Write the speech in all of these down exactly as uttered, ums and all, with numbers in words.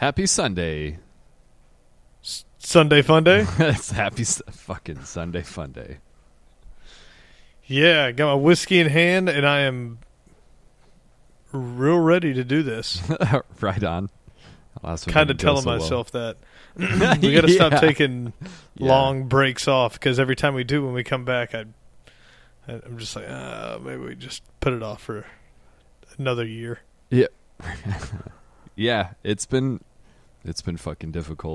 Happy Sunday. S- Sunday fun day? It's happy su- fucking Sunday fun day. Yeah, I got my whiskey in hand, and I am real ready to do this. Right on. Kind of telling so myself well. that. We got to Yeah. stop taking Yeah. long breaks off, because every time we do, when we come back, I, I'm just like, uh, maybe we just put it off for another year. Yeah. Yeah, it's been it's been fucking difficult.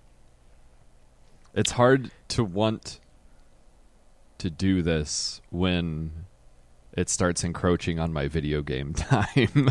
It's hard to want to do this when it starts encroaching on my video game time.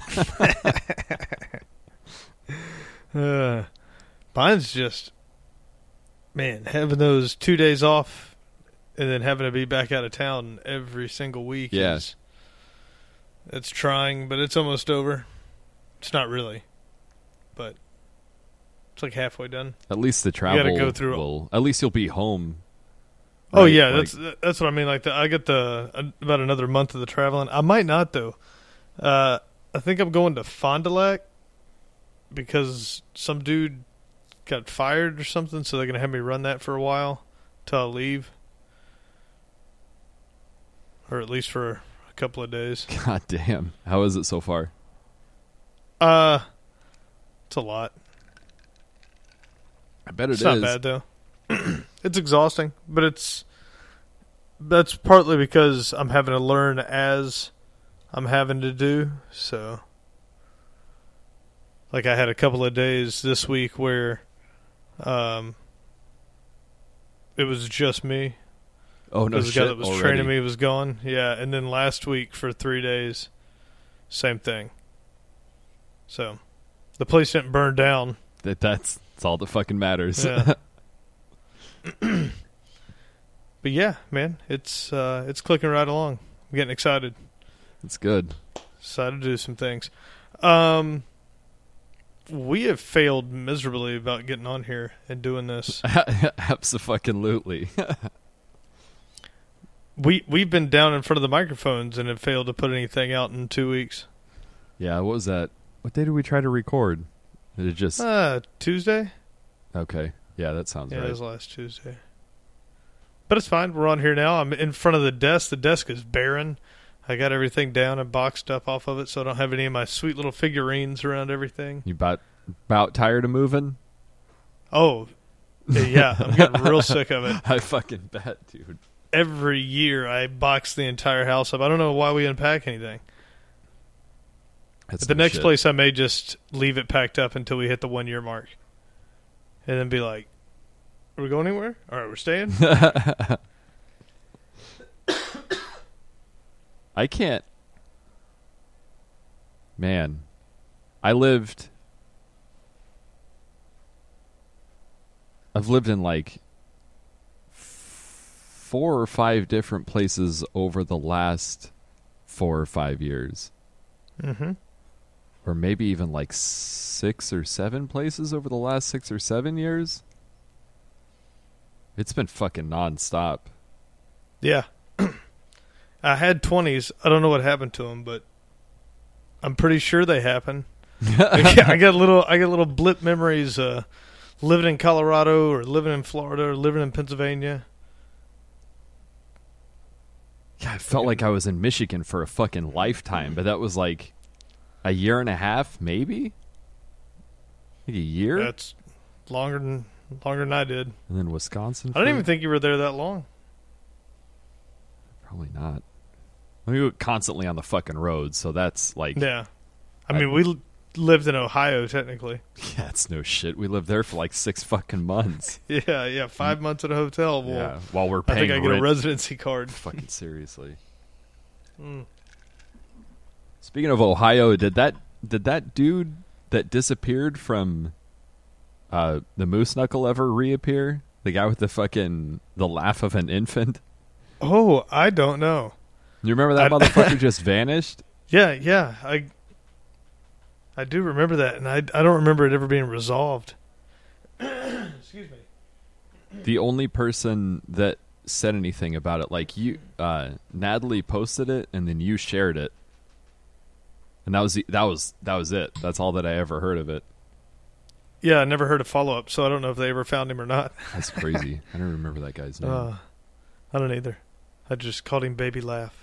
Uh, mine's just, man, having those two days off and then having to be back out of town every single week. Yeah. Is, it's trying, but it's almost over. It's not really, but it's like halfway done. At least the travel go through- will. At least you'll be home. Oh right? yeah, Like- that's that's what I mean. Like the, I get the uh, about another month of the traveling. I might not though. Uh, I think I'm going to Fond du Lac because some dude got fired or something, so they're gonna have me run that for a while till I leave, or at least for a couple of days. God damn. How is it so far? Uh, it's a lot. I bet it It's is. not bad though. It's exhausting, but it's that's partly because I'm having to learn as I'm having to do. So, like, I had a couple of days this week where, um, it was just me. Oh no Because the shit! guy that was already. training me was gone. Yeah, and then last week for three days, same thing. So, the place didn't burn down. That that's, that's all that fucking matters. Yeah. But yeah, man, it's uh, it's clicking right along. I'm getting excited. It's good. Excited to do some things. Um, we have failed miserably about getting on here and doing this. Absolutely. We we've been down in front of the microphones and have failed to put anything out in two weeks. Yeah. What was that? What day did we try to record? Did it just Uh, Tuesday. okay? Yeah, that sounds Yeah, it right. was last Tuesday. But it's fine. We're on here now. I'm in front of the desk. The desk is barren. I got everything down and boxed up off of it, so I don't have any of my sweet little figurines around everything. You about about tired of moving? Oh, yeah. I'm getting real sick of it. I fucking bet, dude. Every year I box the entire house up. I don't know why we unpack anything. That's But the no next shit. place I may just leave it packed up until we hit the one year mark. And then be like, are we going anywhere? All right, we're staying. I can't. Man, I lived. I've lived in like f- four or five different places over the last four or five years. Mm-hmm. Or maybe even like six or seven places over the last six or seven years. It's been fucking nonstop. Yeah. I had twenties. I don't know what happened to them, but I'm pretty sure they happened. I got I got little I got little blip memories uh, living in Colorado or living in Florida or living in Pennsylvania. Yeah, I felt like I was in Michigan for a fucking lifetime, but that was like a year and a half, maybe? Like a year? That's longer than longer than I did. And then Wisconsin? I don't for- even think you were there that long. Probably not. I mean, we were constantly on the fucking road, so that's like... Yeah. I I- mean, we l- lived in Ohio, technically. Yeah, it's no shit. We lived there for like six fucking months. Yeah, yeah. Five months at a hotel. Well, yeah, while we're I paying think I get rent. a residency card. Fucking seriously. Mm. Speaking of Ohio, did that did that dude that disappeared from uh, the Moose Knuckle ever reappear? The guy with the fucking the laugh of an infant. Oh, I don't know. You remember that I- motherfucker just vanished? Yeah, yeah. I I do remember that, and I, I don't remember it ever being resolved. Excuse me. The only person that said anything about it, like you, uh, Natalie posted it, and then you shared it, and that was the, that was that was it. That's all that I ever heard of it. Yeah, I never heard a follow-up, so I don't know if they ever found him or not. That's crazy. I don't remember that guy's name. Uh, I don't either. I just called him Baby Laugh.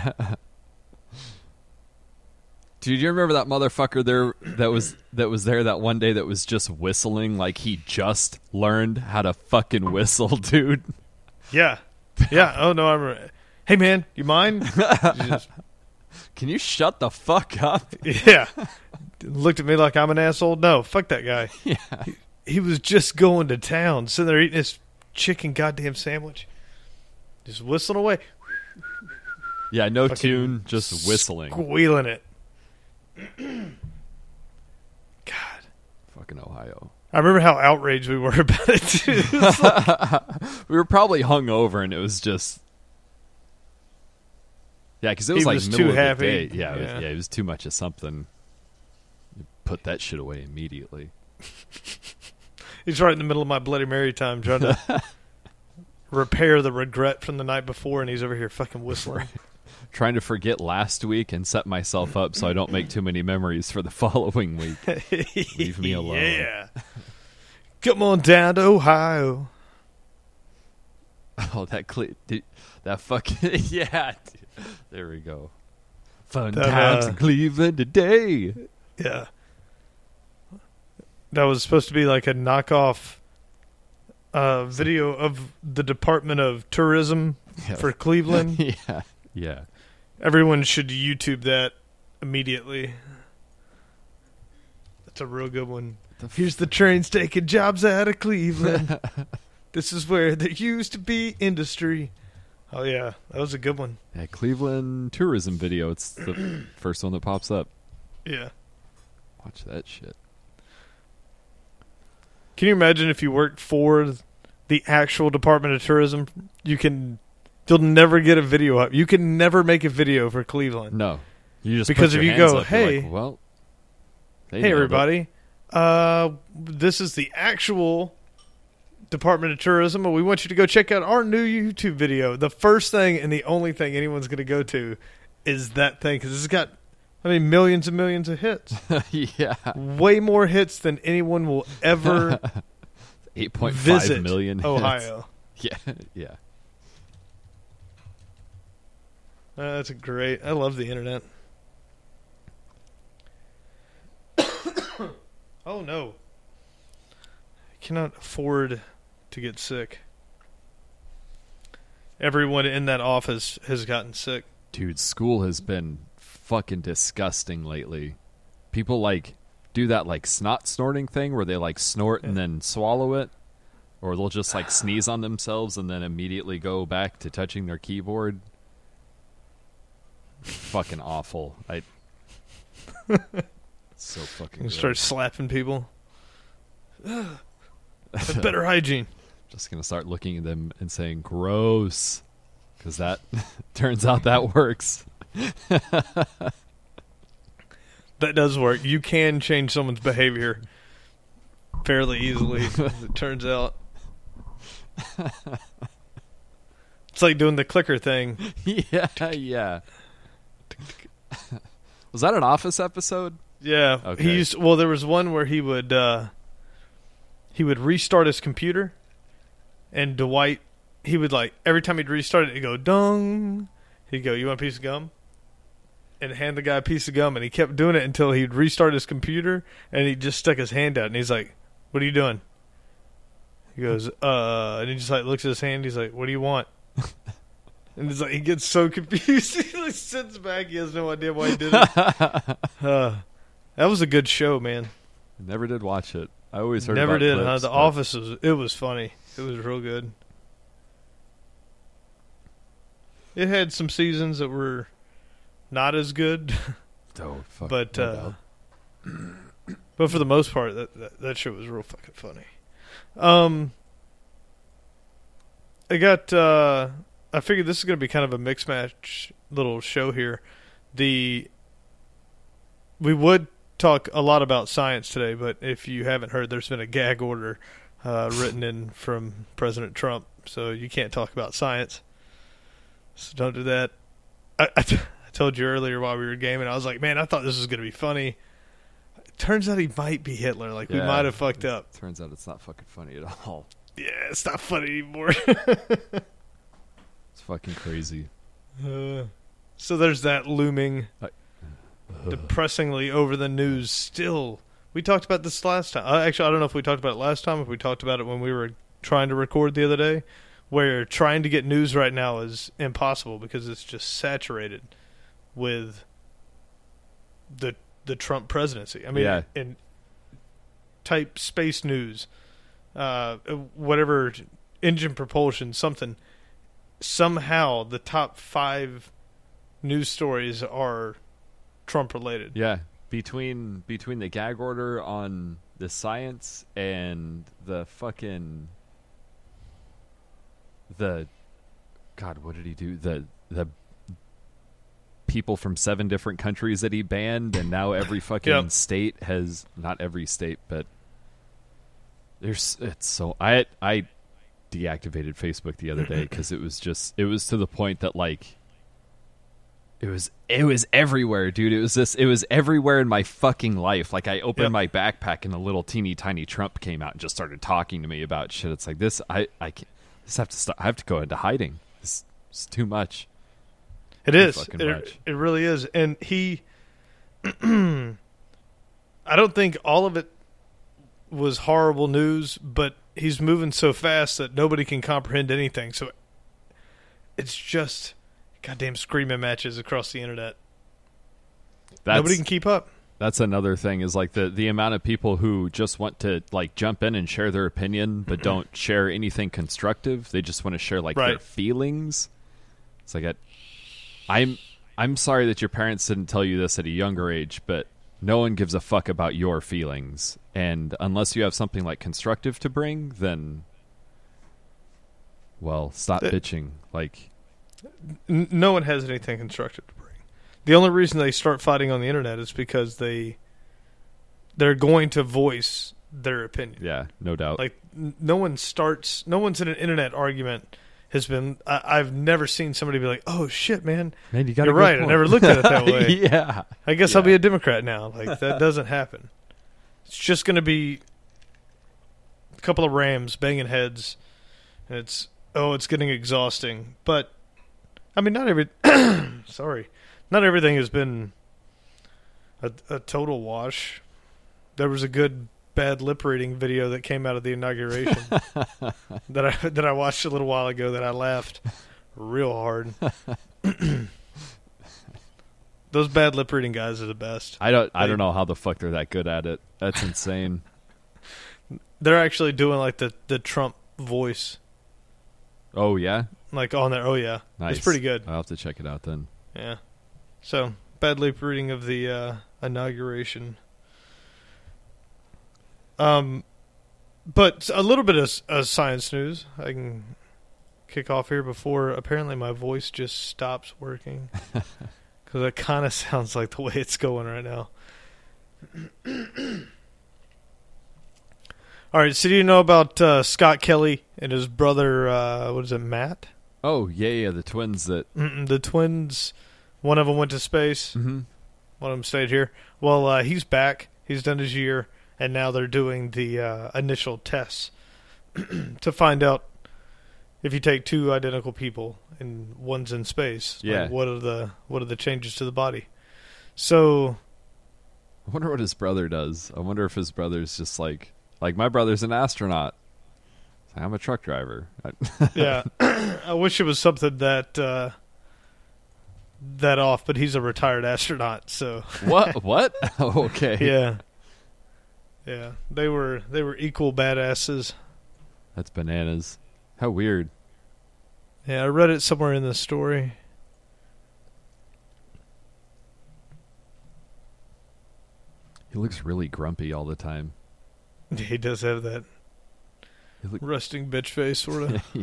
Dude, you remember that motherfucker there that was that was there that one day that was just whistling like he just learned how to fucking whistle, dude? Yeah. Yeah. Oh, no, I remember. Hey, man, you mind? You just, Can you shut the fuck up? yeah. Looked at me like I'm an asshole. No, fuck that guy. Yeah. He, he was just going to town, sitting there eating his chicken goddamn sandwich. Just whistling away. Yeah, no Fucking tune, just whistling. Squealing it. God. Fucking Ohio. I remember how outraged we were about it, too. It was like, We were probably hungover, and it was just... Yeah, because it was He like was middle too of the happy. day. Yeah, it Yeah. was, yeah, it was too much of something. Put that shit away immediately. he's right in the middle of my Bloody Mary time trying to repair the regret from the night before, and he's over here fucking whistling. Trying to forget last week and set myself up so I don't make too many memories for the following week. Leave me alone. Yeah. Come on down to Ohio. Oh, that cle- dude, that fucking yeah. Dude. There we go. Fun That, times uh, in Cleveland today. Yeah. That was supposed to be like a knockoff uh, video of the Department of Tourism Yeah. for Cleveland. yeah, yeah. Everyone should YouTube that immediately. That's a real good one. The f- Here's the trains taking jobs out of Cleveland. This is where there used to be industry. Oh, yeah. That was a good one. yeah, Cleveland tourism video. It's the first one that pops up. Yeah. Watch that shit. Can you imagine if you worked for the actual Department of Tourism? You can... You'll never get a video up. You can never make a video for Cleveland. No, you just Because put if your you hands go, up, you're hey, like, well, they hey nailed it. everybody, uh, this is the actual Department of Tourism, and we want you to go check out our new YouTube video. The first thing and the only thing anyone's going to go to is that thing, because it's got, I mean, millions and millions of hits. yeah, Way more hits than anyone will ever eight point visit five million hits. Ohio. Yeah, yeah. Uh, that's a great. I love the internet. Oh no! I cannot afford to get sick. Everyone in that office has gotten sick. Dude, school has been fucking disgusting lately. People like do that like snot snorting thing where they like snort and then swallow it, or they'll just like sneeze on themselves and then immediately go back to touching their keyboard. Fucking awful. I so fucking And gross. start slapping people. That's better hygiene. Just gonna start looking at them and saying gross, because that turns out that works. That does work. You can change someone's behavior fairly easily, as it turns out. It's like doing the clicker thing. yeah, yeah. Was that an Office episode? Yeah. Okay. He used well there was one where he would uh he would restart his computer, and Dwight he would like every time he'd restart it he'd go dung. He'd go, "You want a piece of gum?" And hand the guy a piece of gum, and he kept doing it until he'd restart his computer, and he just stuck his hand out and he's like, "What are you doing?" He goes, uh and he just like looks at his hand, he's like, "What do you want?" And it's like he gets so confused. He like sits back. He has no idea why he did it. Uh, that was a good show, man. Never did watch it. I always heard Never about did. clips, Huh? The but- Office was. It was funny. It was real good. It had some seasons that were not as good, Oh, fuck, but no uh, doubt. but for the most part, that, that that show was real fucking funny. Um, I got. Uh, I figured this is going to be kind of a mix match little show here. The we would talk a lot about science today, but if you haven't heard, there's been a gag order uh, written in from President Trump, so you can't talk about science. So don't do that. I, I, t- I told you earlier while we were gaming, I was like, man, I thought this was going to be funny. turns out he might be Hitler. Like, Yeah. we might have fucked up. Turns out it's not fucking funny at all. Yeah, it's not funny anymore. It's fucking crazy. uh, so there's that looming, I- depressingly over the news still. We talked about this last time. Uh, actually, I don't know if we talked about it last time, if we talked about it when we were trying to record the other day, where trying to get news right now is impossible because it's just saturated with the the Trump presidency. I mean, Yeah. in type space news, uh, whatever, engine propulsion, something. Somehow the top five news stories are Trump related. Yeah, between between the gag order on the science and the fucking the God, what did he do? The the people from seven different countries that he banned, and now every fucking Yep. state has, not every state, but there's it's so I I deactivated Facebook the other day because it was just it was to the point that like it was it was everywhere, dude. It was this it was everywhere in my fucking life. Like I opened Yep. my backpack and a little teeny tiny Trump came out and just started talking to me about shit. It's like this I I can't, this have to stop. I have to go into hiding. This is too much. It Too is. fucking It, much. it really is. And he, I don't think all of it was horrible news, but he's moving so fast that nobody can comprehend anything. So it's just goddamn screaming matches across the internet. That's, Nobody can keep up. That's another thing is like the, the amount of people who just want to like jump in and share their opinion but don't share anything constructive. They just want to share like their Right. feelings. It's like a, I'm I'm sorry that your parents didn't tell you this at a younger age, but no one gives a fuck about your feelings. And unless you have something like constructive to bring, then well, stop The- bitching. Like N- no one has anything constructive to bring. The only reason they start fighting on the internet is because they they're going to voice their opinion. yeah, no doubt. Like n- no one starts, no one's in an internet argument has been. I, I've never seen somebody be like, "Oh shit, man, Man, you got you're right. I never looked at it that way. yeah. I guess Yeah. I'll be a Democrat now." Like that doesn't happen. It's just going to be a couple of Rams banging heads, and it's oh, it's getting exhausting. But I mean, not every. sorry, not everything has been a, a total wash. There was a good bad lip reading video that came out of the inauguration that I that I watched a little while ago that I laughed real hard. Those bad lip reading guys are the best. I don't I Like- don't know how the fuck they're that good at it. That's insane. They're actually doing like the, the Trump voice, Oh yeah? like on there. Oh yeah, Nice. it's pretty good. I'll have to check it out then. Yeah. So bad lip reading of the uh, inauguration. Um, but a little bit of uh, science news. I can kick off here before apparently my voice just stops working because it kind of sounds like the way it's going right now. All right, so do you know about uh, Scott Kelly and his brother, uh, what is it, Matt? Oh, yeah, yeah, the twins that Mm-mm, the twins, one of them went to space, mm-hmm. one of them stayed here. Well, uh, he's back. He's done his year, and now they're doing the uh, initial tests to find out if you take two identical people and one's in space, Yeah. like what are the what are the changes to the body? So I wonder what his brother does. I wonder if his brother's just like like my brother's an astronaut. I'm a truck driver. yeah, I wish it was something that uh, that off, but he's a retired astronaut, so What? What? Oh, okay. yeah, yeah, they were they were equal badasses. That's bananas. How weird. Yeah, I read it somewhere in the story. He looks really grumpy all the time. He does have that He look- resting bitch face, sort of. yeah.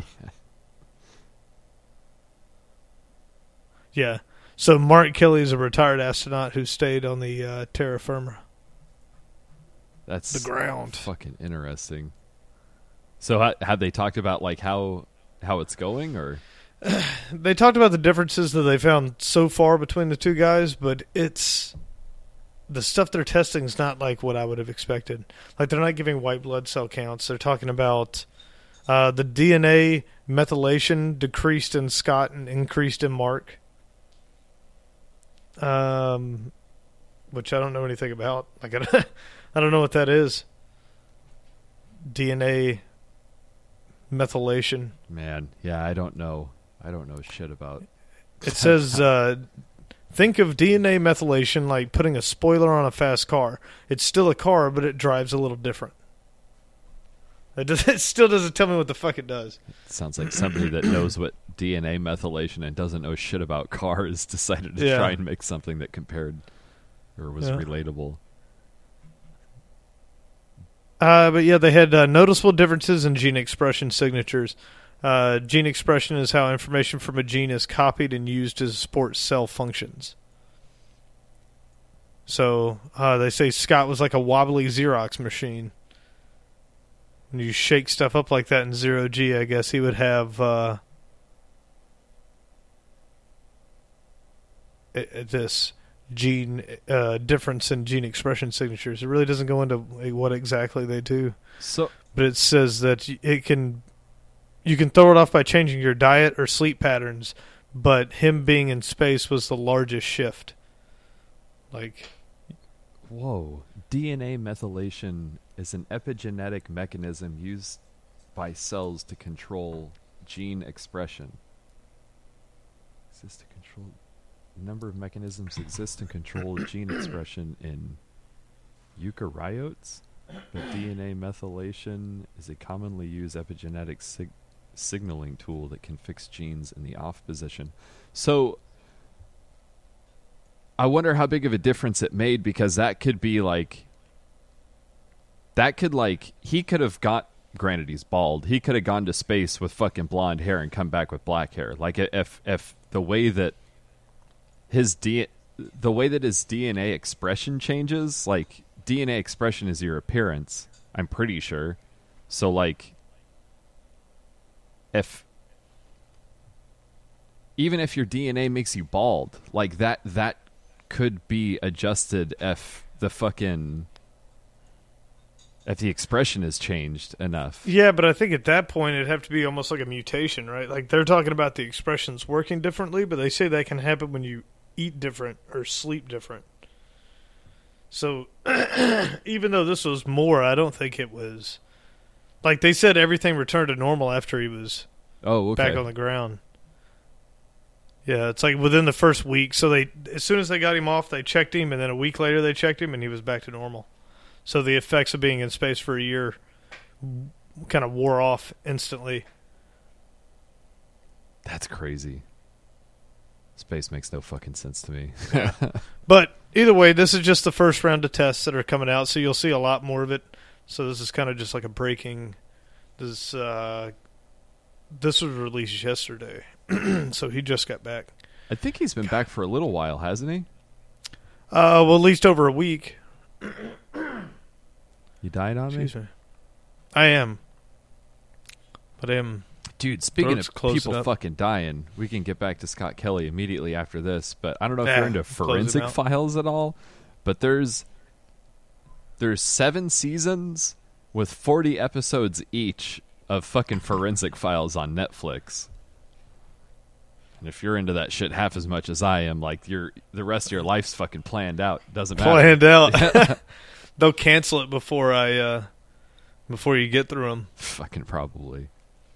Yeah. So Mark Kelly is a retired astronaut who stayed on the uh, terra firma, That's the ground. fucking interesting. So ha- have they talked about like how how it's going or They talked about the differences that they found so far between the two guys, but it's the stuff they're testing is not like what I would have expected. Like, they're not giving white blood cell counts. They're talking about uh, the D N A methylation decreased in Scott and increased in Mark. Um, which I don't know anything about. Like, I don't, I don't know what that is. D N A methylation. Man, yeah, I don't know. I don't know shit about. It says, uh, think of D N A methylation like putting a spoiler on a fast car. It's still a car, but it drives a little different. It, does, it still doesn't tell me what the fuck it does. It sounds like somebody that knows what D N A methylation and doesn't know shit about cars decided to Yeah. try and make something that compared or was Yeah. relatable. Uh, but yeah, they had uh, noticeable differences in gene expression signatures. Uh, gene expression is how information from a gene is copied and used to support cell functions. So uh, they say Scott was like a wobbly Xerox machine. When you shake stuff up like that in zero G, I guess he would have uh, this gene uh, difference in gene expression signatures. It really doesn't go into what exactly they do. So, But it says that it can, you can throw it off by changing your diet or sleep patterns, but him being in space was the largest shift. Like, whoa. D N A methylation is an epigenetic mechanism used by cells to control gene expression. Exists to control a number of mechanisms exist to control gene expression in eukaryotes, but D N A methylation is a commonly used epigenetic sig- signaling tool that can fix genes in the off position. So I wonder how big of a difference it made, because that could be like that could like he could have got, granted he's bald, he could have gone to space with fucking blonde hair and come back with black hair. Like if if the way that his D the way that his D N A expression changes, like D N A expression is your appearance, I'm pretty sure. So like if even if your D N A makes you bald, like that that could be adjusted if the fucking if the expression is changed enough. yeah, but I think at that point it'd have to be almost like a mutation, right? Like, they're talking about the expressions working differently, but they say that can happen when you eat different or sleep different. So even though this was more, I don't think it was, like, they said everything returned to normal after he was Oh, okay. back on the ground. Yeah, it's like within the first week. So they, as soon as they got him off, they checked him, and then a week later they checked him, and he was back to normal. So the effects of being in space for a year kind of wore off instantly. That's crazy. Space makes no fucking sense to me. But either way, this is just the first round of tests that are coming out, so you'll see a lot more of it. So this is kind of just like a breaking. This uh, this was released yesterday, so he just got back. I think he's been back for a little while, hasn't he? Uh, well, at least over a week. You died on me? Excuse me. I am. But I am. Dude, speaking Throat's of closing people up. fucking dying, we can get back to Scott Kelly immediately after this, but I don't know if Yeah, you're into close him forensic out. files at all, but there's there's seven seasons with forty episodes each of fucking forensic files on Netflix. And if you're into that shit half as much as I am, like you're the rest of your life's fucking planned out. Doesn't matter. Planned out. They'll cancel it before I uh, before you get through them. Fucking probably.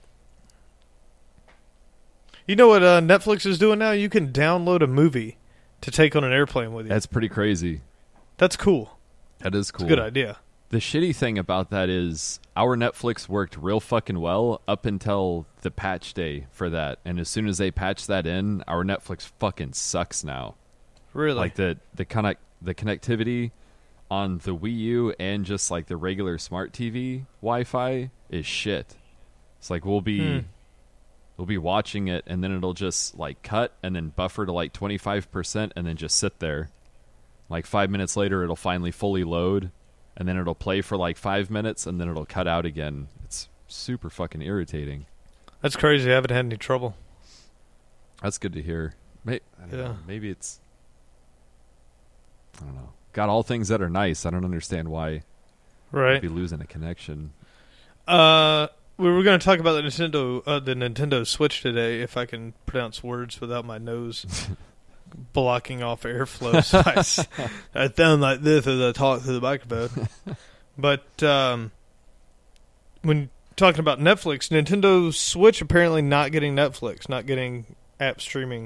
You know what uh, Netflix is doing now? You can download a movie to take on an airplane with you. That's pretty crazy. That's cool. That is cool. It's a good idea. The shitty thing about that is our Netflix worked real fucking well up until the patch day for that. And as soon as they patched that in, our Netflix fucking sucks now. Really? Like the the connect the connectivity on the Wii U and just like the regular smart T V Wi-Fi is shit. It's like we'll be Hmm. we'll be watching it and then it'll just like cut and then buffer to like twenty-five percent and then just sit there. Like five minutes later it'll finally fully load. And then it'll play for like five minutes, and then it'll cut out again. It's super fucking irritating. That's crazy. I haven't had any trouble. That's good to hear. Maybe, I don't Yeah. know. Maybe it's... I don't know. got all things that are nice. I don't understand why Right. I'd be losing a connection. Uh, we were going to talk about the Nintendo, uh, the Nintendo Switch today. If I can pronounce words without my nose blocking off airflow, so I, s- I sound like this as I talk to the microphone. But um, when talking about Netflix, Nintendo Switch apparently not getting Netflix, not getting app streaming.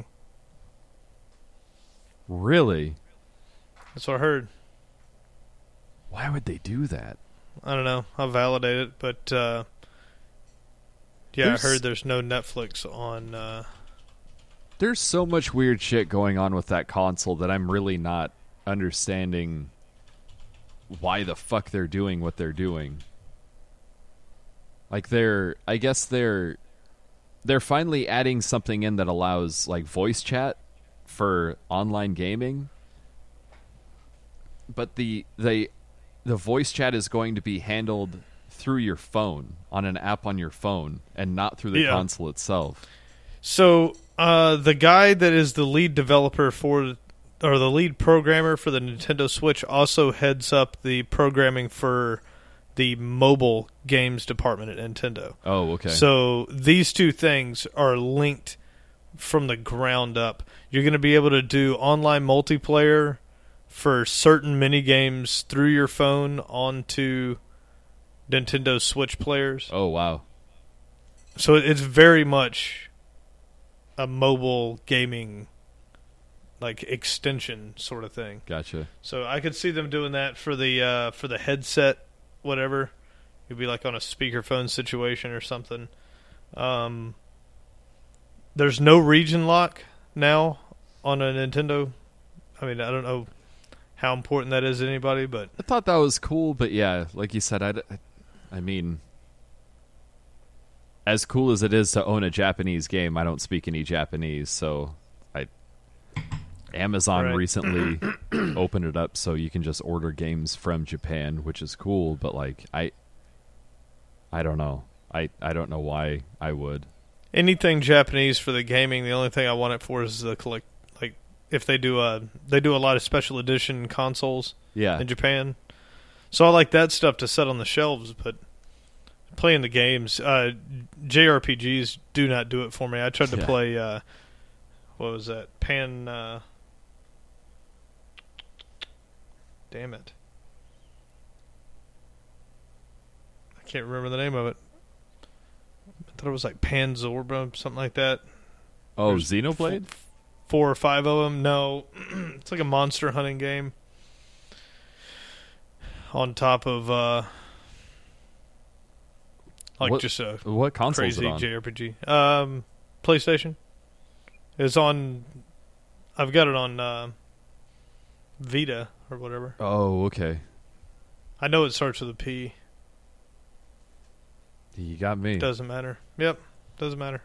Really? That's what I heard. Why would they do that? I don't know. I'll validate it, but uh, yeah, There's- I heard there's no Netflix on. Uh, There's so much weird shit going on with that console that I'm really not understanding why the fuck they're doing what they're doing. Like they're I guess they're they're finally adding something in that allows like voice chat for online gaming. But the they the voice chat is going to be handled through your phone on an app on your phone and not through the Yeah. console itself. So, uh, the guy that is the lead developer for, or the lead programmer for the Nintendo Switch also heads up the programming for the mobile games department at Nintendo. Oh, okay. So, these two things are linked from the ground up. You're going to be able to do online multiplayer for certain mini games through your phone onto Nintendo Switch players. Oh, wow. So, it's very much a mobile gaming like extension sort of thing. Gotcha. So I could see them doing that for the uh, for the headset, whatever. It'd be like on a speakerphone situation or something. Um, there's no region lock now on a Nintendo. I mean, I don't know how important that is to anybody, but I thought that was cool, but yeah, like you said, I, I mean, as cool as it is to own a Japanese game, I don't speak any Japanese, so I Amazon Right. recently opened it up so you can just order games from Japan, which is cool, but like I I don't know. I, I don't know why I would. anything Japanese for the gaming, the only thing I want it for is the collect. Like if they do a they do a lot of special edition consoles Yeah. in Japan, so I like that stuff to set on the shelves. But playing the games, uh, J R P Gs do not do it for me. I tried to Yeah. play. Uh, what was that? Pan. Uh, damn it! I can't remember the name of it. I thought it was like Panzorba, something like that. Oh, There's Xenoblade? Four or five of them. No, it's like a monster hunting game. On top of uh, like What- just a What console is it crazy on? J R P G. Um, PlayStation. It's on. I've got it on uh, Vita or whatever. Oh, okay. I know it starts with a P. You got me. Doesn't matter. Yep, doesn't matter.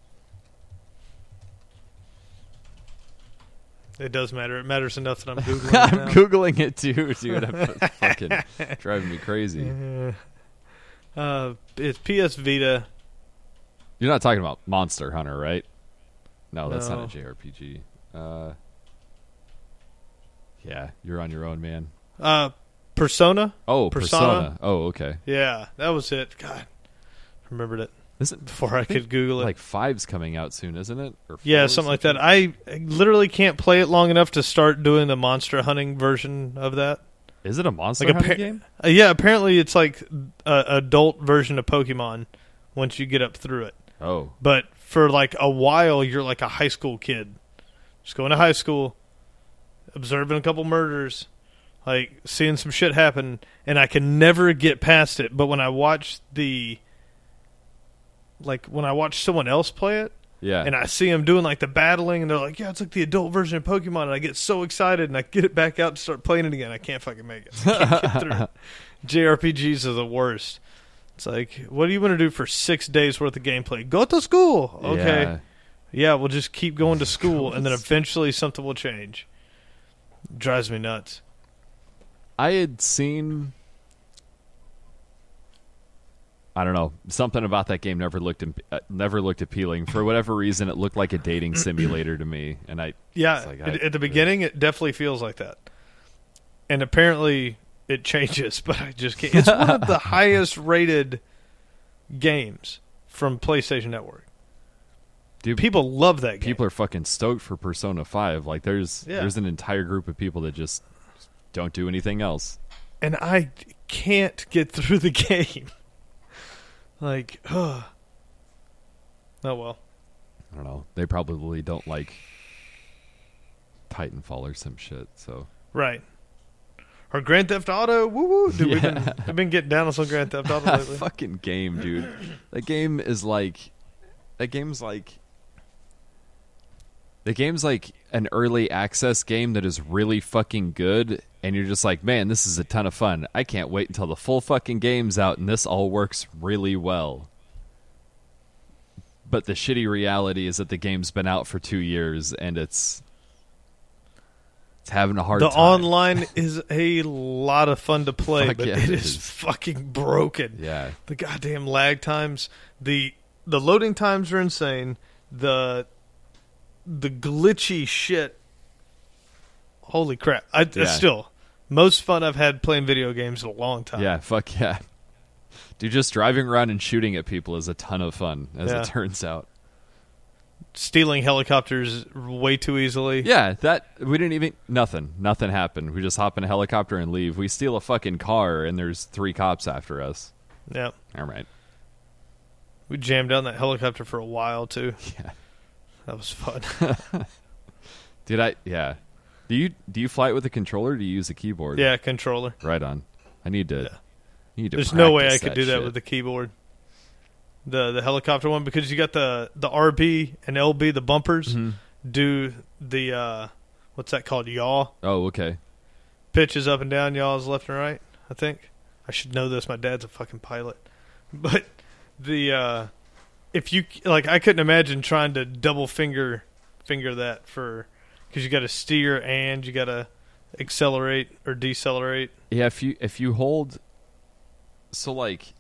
It does matter. It matters enough that I'm googling. I'm it now. googling it too, dude. I'm fucking driving me crazy. Uh, uh, it's P S Vita. You're not talking about Monster Hunter, right? No, that's No. not a J R P G. Uh, yeah, you're on your own, man. Uh, Persona. Oh, Persona? Persona. Oh, okay. Yeah, that was it. God, remembered it Isn't before I could Google it. like five's coming out soon, isn't it? Or Yeah, four or something like that. I I literally can't play it long enough to start doing the monster hunting version of that. Is it a monster Like a hunting par- game? Uh, yeah, apparently it's like a adult version of Pokemon once you get up through it. Oh, But for like a while, you're like a high school kid, just going to high school, observing a couple murders, like seeing some shit happen, and I can never get past it. But when I watch the, like when I watch someone else play it, yeah. and I see them doing like the battling, and they're like, "Yeah, it's like the adult version of Pokemon," and I get so excited, and I get it back out to start playing it again. I can't fucking make it. I can't get through it. J R P Gs are the worst. It's like, what do you want to do for six days worth of gameplay? Go to school. Okay. Yeah. Yeah, we'll just keep going to school, and then eventually something will change. Drives me nuts. I had seen. I don't know. Something about that game never looked imp- uh, never looked appealing. For whatever reason, it looked like a dating simulator to me, and I Yeah, It's like, at, I- at the beginning, it definitely feels like that. and apparently it changes, but I just can't. It's one of the highest rated games from PlayStation Network. Dude, people love that game. People are fucking stoked for Persona five. Like, there's Yeah. there's an entire group of people that just don't do anything else. And I can't get through the game. Like, ugh. Oh, well. I don't know. They probably don't like Titanfall or some shit, so... Right. Or Grand Theft Auto. Woo woo. Dude, we've, Yeah. been, we've been getting down on some Grand Theft Auto That lately. fucking game, dude. That game is like... That game's like... The game's like an early access game that is really fucking good, and you're just like, man, this is a ton of fun. I can't wait until the full fucking game's out, and this all works really well. But the shitty reality is that the game's been out for two years, and it's... It's having a hard the time. online is a lot of fun to play, Fuck but yeah, it it is, is. fucking broken. Yeah. The goddamn lag times, the the loading times are insane. The the glitchy shit. Holy crap! I Yeah. it's still most fun I've had playing video games in a long time. Yeah, fuck yeah. Dude, just driving around and shooting at people is a ton of fun, as Yeah. it turns out. Stealing helicopters way too easily. Yeah, that we didn't even nothing. Nothing happened. We just hop in a helicopter and leave. We steal a fucking car and there's three cops after us. Yeah. All right. We jammed down that helicopter for a while too. Yeah. That was fun. Did I yeah. Do you do you fly it with a controller or do you use a keyboard? Yeah, controller. Right on. I need to Yeah. I need to There's no way I practice could do that shit. with the keyboard. The the helicopter one, because you got the, the R B and L B, the bumpers, Mhm. do the, uh, what's that called, yaw? Oh, okay. Pitches up and down, yaws left and right, I think. I should know this. My dad's a fucking pilot. But the, uh, if you, like, I couldn't imagine trying to double finger finger that for, because you got to steer and you got to accelerate or decelerate. Yeah, if you if you hold so like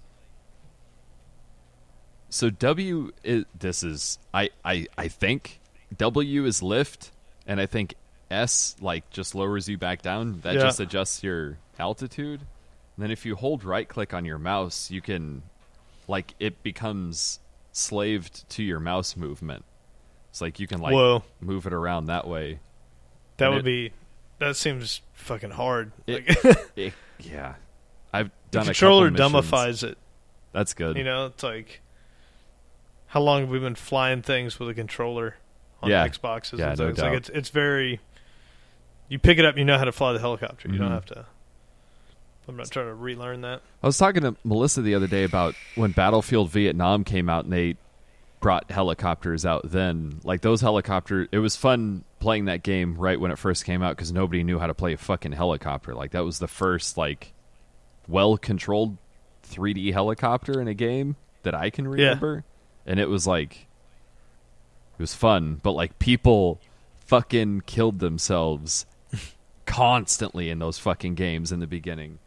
So W is this is I, I I think W is lift, and I think S like just lowers you back down. That Yeah. just adjusts your altitude. And then if you hold right click on your mouse, you can like it becomes slaved to your mouse movement. It's like you can like Whoa. move it around that way. That And would it- be, that seems fucking hard. It- Like, It, yeah, I've the done controller a couple missions. dumbifies it. That's good. You know, it's like, how long have we been flying things with a controller on Yeah. Xboxes? Yeah, and no things? doubt. Like it's it's very. You pick it up, you know how to fly the helicopter. You Mhm. don't have to. I'm not trying to relearn that. I was talking to Melissa the other day about when Battlefield Vietnam came out and they brought helicopters out then. Like those helicopters, it was fun playing that game right when it first came out because nobody knew how to play a fucking helicopter. Like that was the first like well-controlled three D helicopter in a game that I can remember. And it was like, it was fun, but like people fucking killed themselves constantly in those fucking games in the beginning.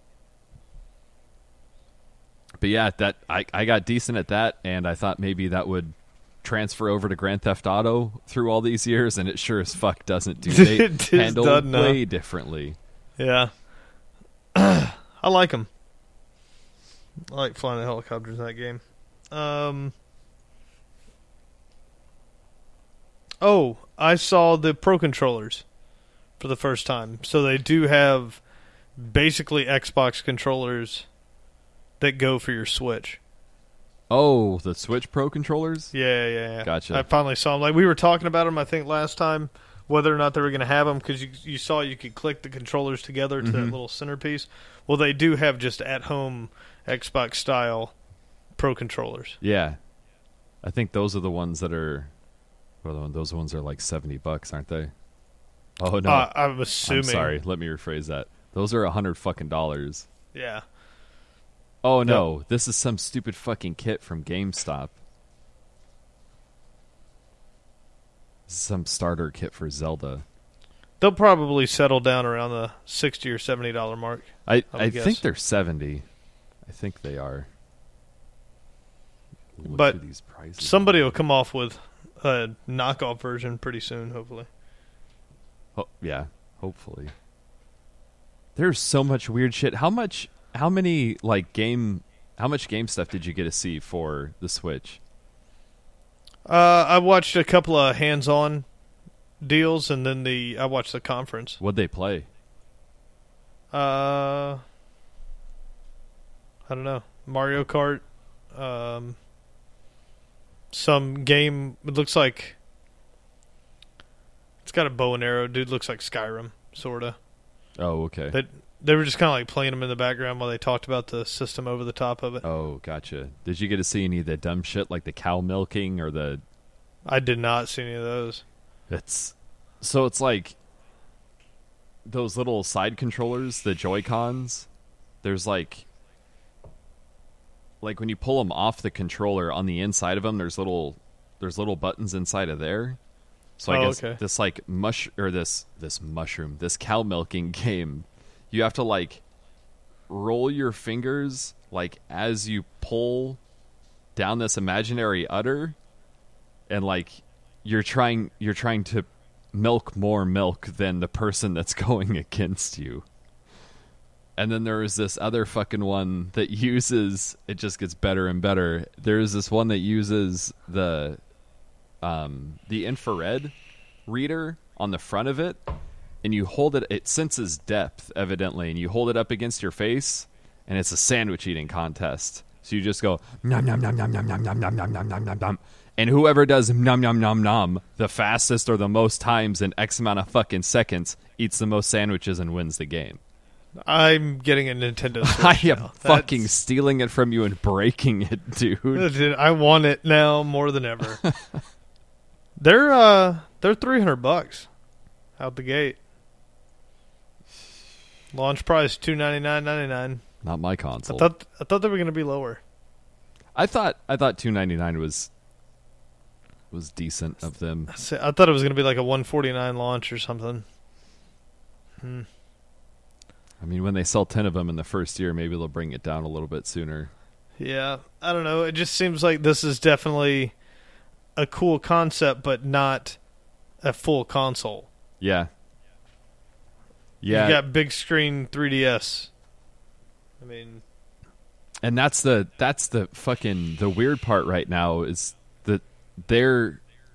But yeah, that I, I got decent at that, and I thought maybe that would transfer over to Grand Theft Auto through all these years, and it sure as fuck doesn't. Do they It just handle doesn't, huh? way differently? Yeah. I like them. I like flying the helicopters in that game. Um. Oh, I saw the Pro controllers for the first time. So they do have basically Xbox controllers that go for your Switch. Oh, the Switch Pro controllers? Yeah, yeah, yeah. Gotcha. I finally saw them. Like we were talking about them, I think last time, whether or not they were going to have them, because you you saw you could click the controllers together to that Mhm. little centerpiece. Well, they do have just at home Xbox style Pro controllers. Yeah, I think those are the ones that are. Well, those ones are like seventy bucks, aren't they? Oh no, Uh, I'm assuming. I'm sorry. Let me rephrase that. Those are a hundred fucking dollars. Yeah. Oh no, this is some stupid fucking kit from GameStop. This is some starter kit for Zelda. They'll probably settle down around the sixty or seventy dollar mark. I I would I guess. think they're seventy. I think they are. Look But at these prices. Somebody will come off with a knockoff version pretty soon, hopefully. Oh, yeah, hopefully. there's so much weird shit. How much? How many like game? How much game stuff did you get to see for the Switch? Uh, I watched a couple of hands-on deals, and then the I watched the conference. What'd they play? Uh, I don't know. Mario Kart. Um, some game. It looks like it's got a bow and arrow. Dude looks like Skyrim, sorta. Oh, okay. But they were just kind of like playing them in the background while they talked about the system over the top of it. Oh, gotcha. Did you get to see any of the dumb shit like the cow milking or the? I did not see any of those. It's so it's like those little side controllers, the Joy-Cons. There's like like when you pull them off the controller, on the inside of them, there's little there's little buttons inside of there. So I oh, guess okay. this like mush or this this mushroom, this cow milking game, you have to like roll your fingers like as you pull down this imaginary udder, and like you're trying you're trying to milk more milk than the person that's going against you. And then there is this other fucking one that uses, it just gets better and better. There's this one that uses the um, the infrared reader on the front of it, and you hold it, it senses depth, evidently, and you hold it up against your face, and it's a sandwich eating contest. So you just go, nom nom nom nom nom nom nom nom nom nom nom nom nom. And whoever does nom nom nom nom the fastest or the most times in X amount of fucking seconds eats the most sandwiches and wins the game. I'm getting a Nintendo Switch I am now. fucking That's, stealing it from you and breaking it, dude. dude, I want it now more than ever. they're uh they're three hundred bucks out the gate. Launch price two ninety-nine ninety-nine. Not my console. I thought I thought they were going to be lower. I thought I thought two ninety-nine was was decent of them. I thought it was going to be like a one forty-nine launch or something. Hmm. I mean, when they sell ten of them in the first year, maybe they'll bring it down a little bit sooner. Yeah, I don't know. It just seems like this is definitely a cool concept, but not a full console. Yeah. Yeah. You got big screen three D S. I mean, and that's the that's the fucking the weird part right now is that they're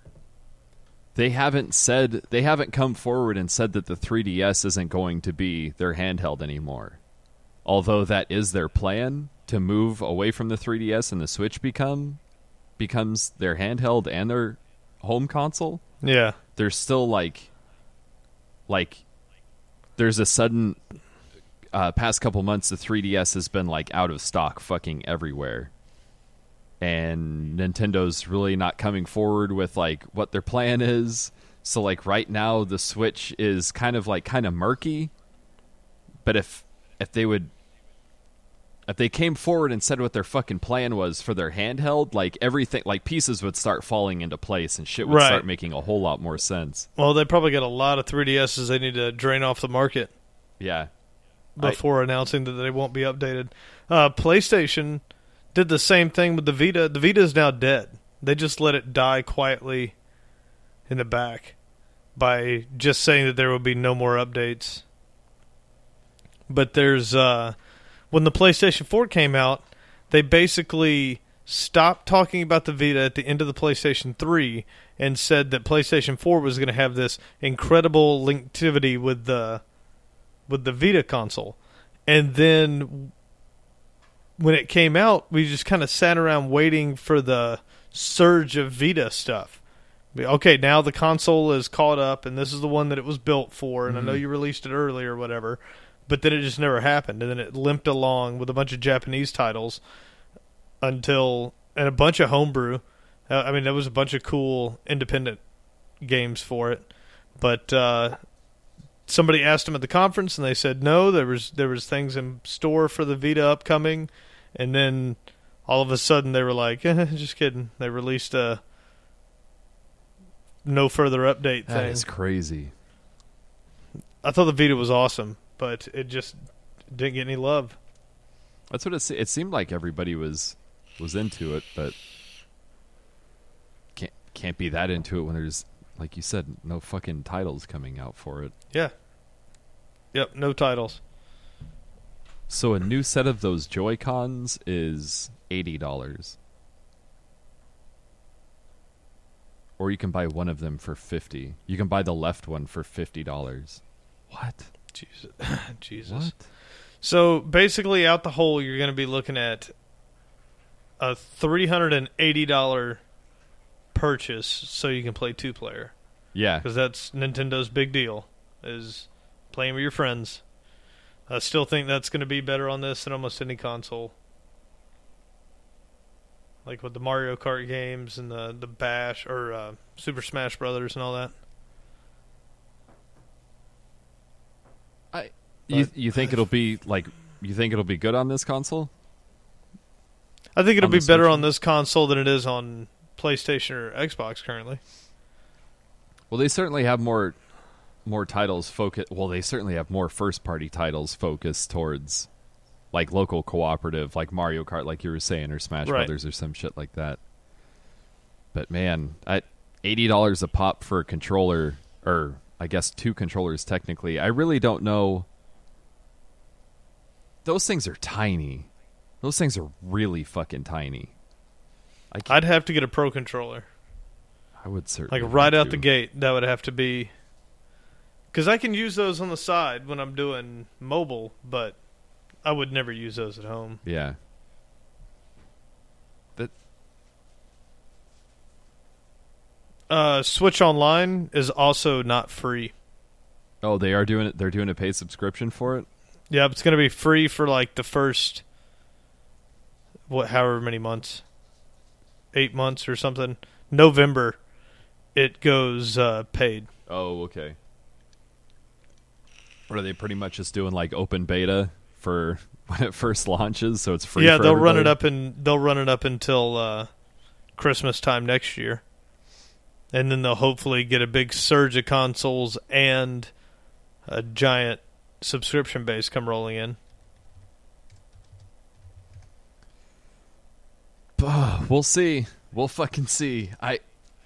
they haven't said they haven't come forward and said that the three D S isn't going to be their handheld anymore. Although that is their plan to move away from the three D S and the Switch become becomes their handheld and their home console. yeah. There's still like like there's a sudden uh, past couple months the three D S has been like out of stock fucking everywhere. And Nintendo's really not coming forward with like what their plan is. So like right now the Switch is kind of like kind of murky. But if if they would if they came forward and said what their fucking plan was for their handheld, like everything like pieces would start falling into place and shit would Right. start making a whole lot more sense. Well, they probably got a lot of three D S's they need to drain off the market Yeah. before I, announcing that they won't be updated. Uh, PlayStation did the same thing with the Vita. The Vita is now dead. They just let it die quietly in the back by just saying that there will be no more updates. But there's uh, when the PlayStation four came out, they basically stopped talking about the Vita at the end of the PlayStation three and said that PlayStation four was going to have this incredible linktivity with the with the Vita console. And then when it came out, we just kind of sat around waiting for the surge of Vita stuff. Okay, now the console is caught up, and this is the one that it was built for, and mm-hmm. I know you released it early or whatever, but then it just never happened, and then it limped along with a bunch of Japanese titles until, and a bunch of homebrew. Uh, I mean, there was a bunch of cool independent games for it, but uh, somebody asked them at the conference, and they said no, there was there was things in store for the Vita upcoming, and then all of a sudden they were like, eh, just kidding. They released a no further update That thing. is crazy. I thought the Vita was awesome, but it just didn't get any love. That's what it se- it seemed like everybody was was into it, but can't can't be that into it when there's, like you said, no fucking titles coming out for it. Yeah. Yep, no titles. So a new set of those Joy-Cons is eighty dollars. Or you can buy one of them for fifty dollars. You can buy the left one for fifty dollars. What? Jesus. Jesus. What? So basically, out the hole, you're going to be looking at a three hundred eighty dollars purchase so you can play two-player. Yeah. Because that's Nintendo's big deal, is playing with your friends. I still think that's going to be better on this than almost any console. Like with the Mario Kart games and the, the Bash, or uh, Super Smash Brothers and all that. I you you think it'll be like you think it'll be good on this console? I think it'll On be the better Switch? on this console than it is on PlayStation or Xbox currently. Well, they certainly have more more titles focus. Well, they certainly have more first party titles focused towards like local cooperative, like Mario Kart, like you were saying, or Smash Right. Brothers, or some shit like that. But man, at eighty dollars a pop for a controller, or I guess two controllers technically, I really don't know. Those things are tiny. Those things are really fucking tiny. I can't- I'd have to get a Pro Controller. I would certainly Like right want out to. the gate, that would have to be... Because I can use those on the side when I'm doing mobile, but I would never use those at home. Yeah. That Uh, Switch Online is also not free. oh, they are doing it. They're doing a paid subscription for it. Yeah, it's going to be free for like the first, what, however many months, eight months or something. November, it goes uh, paid. Oh, okay. What are they pretty much just doing like open beta for when it first launches, so it's free? Yeah, for they'll run it everybody? up and they'll run it up until uh, Christmas time next year, and then they'll hopefully get a big surge of consoles and a giant subscription base come rolling in. We'll see. We'll fucking see. I,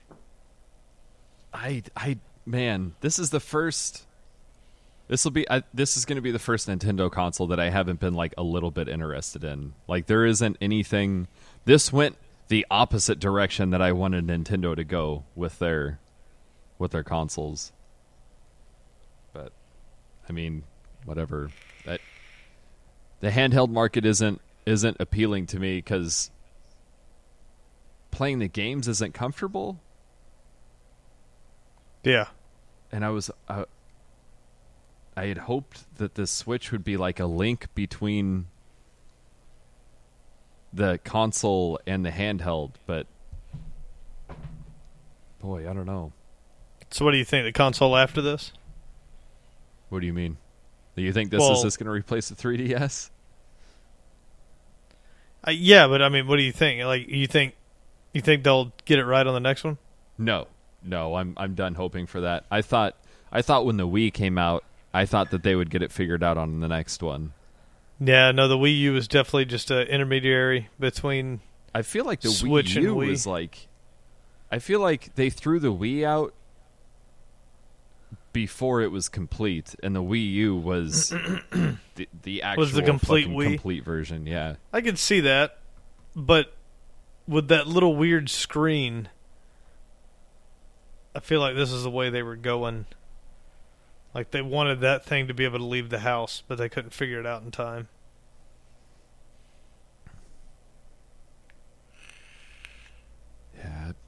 I, I, man, this is the first. This will be. I, this is going to be the first Nintendo console that I haven't been like a little bit interested in. Like there isn't anything. This went the opposite direction that I wanted Nintendo to go with their, with their consoles. But, I mean, whatever. That the handheld market isn't isn't appealing to me because playing the games isn't comfortable. Yeah. And I was uh, I had hoped that the Switch would be like a link between the console and the handheld, but boy, I don't know. So what do you think? The console after this? What do you mean? Do you think this Well- is just going to replace the three D S? Uh, yeah, but I mean, what do you think? Like, you think you think they'll get it right on the next one? No, no, I'm I'm done hoping for that. I thought I thought when the Wii came out, I thought that they would get it figured out on the next one. Yeah, no, the Wii U is definitely just an intermediary between. I feel like the Switch Wii and U Wii. was like, I feel like they threw the Wii out before it was complete, and the Wii U was the the actual Was the complete fucking Wii? complete version. Yeah, I could see that, but with that little weird screen, I feel like this is the way they were going. Like they wanted that thing to be able to leave the house, but they couldn't figure it out in time. yeah.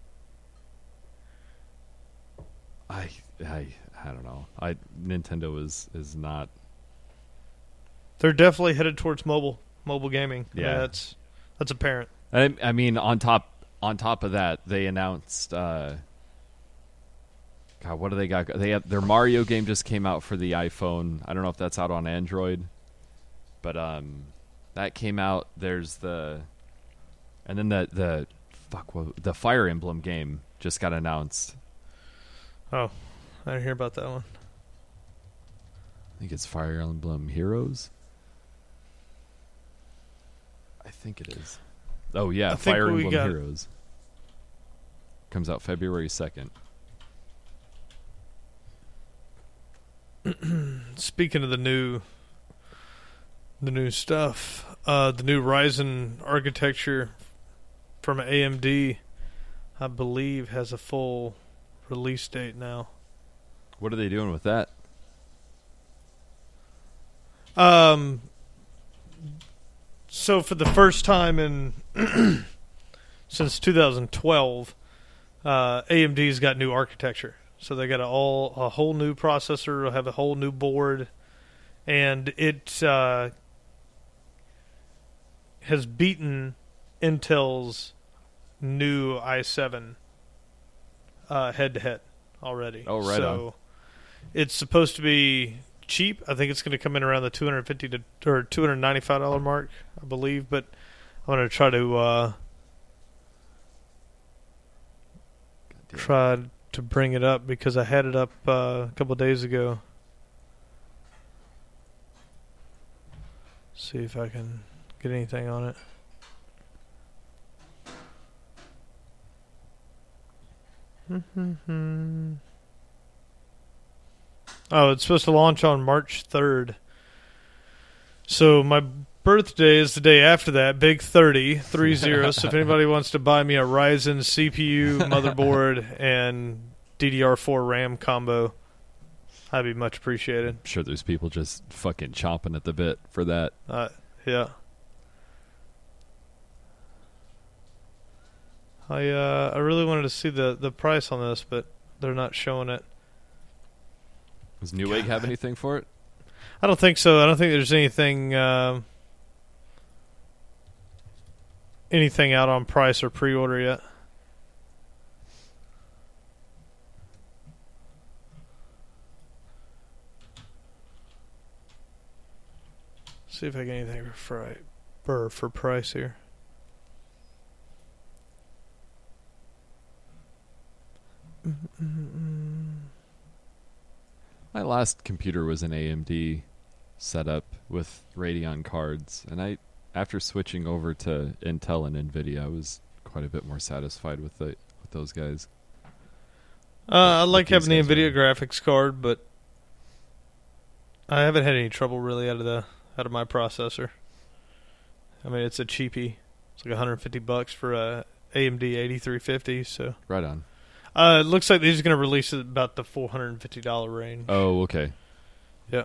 I I I don't know. I Nintendo is is not. They're definitely headed towards mobile mobile gaming. I mean, Yeah. that's that's apparent. I, I mean, on top on top of that, they announced. Uh, God, what do they got? They have their Mario game just came out for the iPhone. I don't know if that's out on Android, but um, that came out. There's the, and then the the fuck what, the Fire Emblem game just got announced. Oh, I didn't hear about that one. I think it's Fire Emblem Heroes. I think it is. Oh yeah, I think Fire we Emblem got- Heroes comes out February second. Speaking of the new The new stuff. Uh, the new Ryzen architecture from A M D, I believe, has a full release date now. What are they doing with that? Um, so for the first time in since two thousand twelve, uh, A M D's got new architecture. So they got a all a whole new processor, will have a whole new board, and it uh, has beaten Intel's new i seven uh, head to head already. Oh, right so on. It's supposed to be cheap. I think it's going to come in around the two hundred fifty to or two hundred ninety-five dollar mark, I believe. But I'm going to try to uh, try to bring it up because I had it up uh, a couple of days ago. See if I can get anything on it. Oh, it's supposed to launch on March third. So my birthday is the day after that, big thirty, three zero. So if anybody wants to buy me a Ryzen C P U, motherboard, and D D R four RAM combo, I'd be much appreciated. I'm sure there's people just fucking chomping at the bit for that. Uh, yeah. I uh, I really wanted to see the, the price on this, but they're not showing it. Does Newegg have anything for it? I don't think so. I don't think there's anything um, anything out on price or pre-order yet. See if I get anything for fri- for, for price here. My last computer was an A M D setup with Radeon cards, and I, after switching over to Intel and Nvidia, I was quite a bit more satisfied with the with those guys. Uh, I like these having the guys Nvidia are- graphics card, but I haven't had any trouble really out of the out of my processor. I mean, it's a cheapie. It's like one hundred fifty bucks for a A M D eighty-three fifty. So Right on. uh, it looks like they're just going to release it about the four hundred fifty dollars range. Oh, okay. Yeah.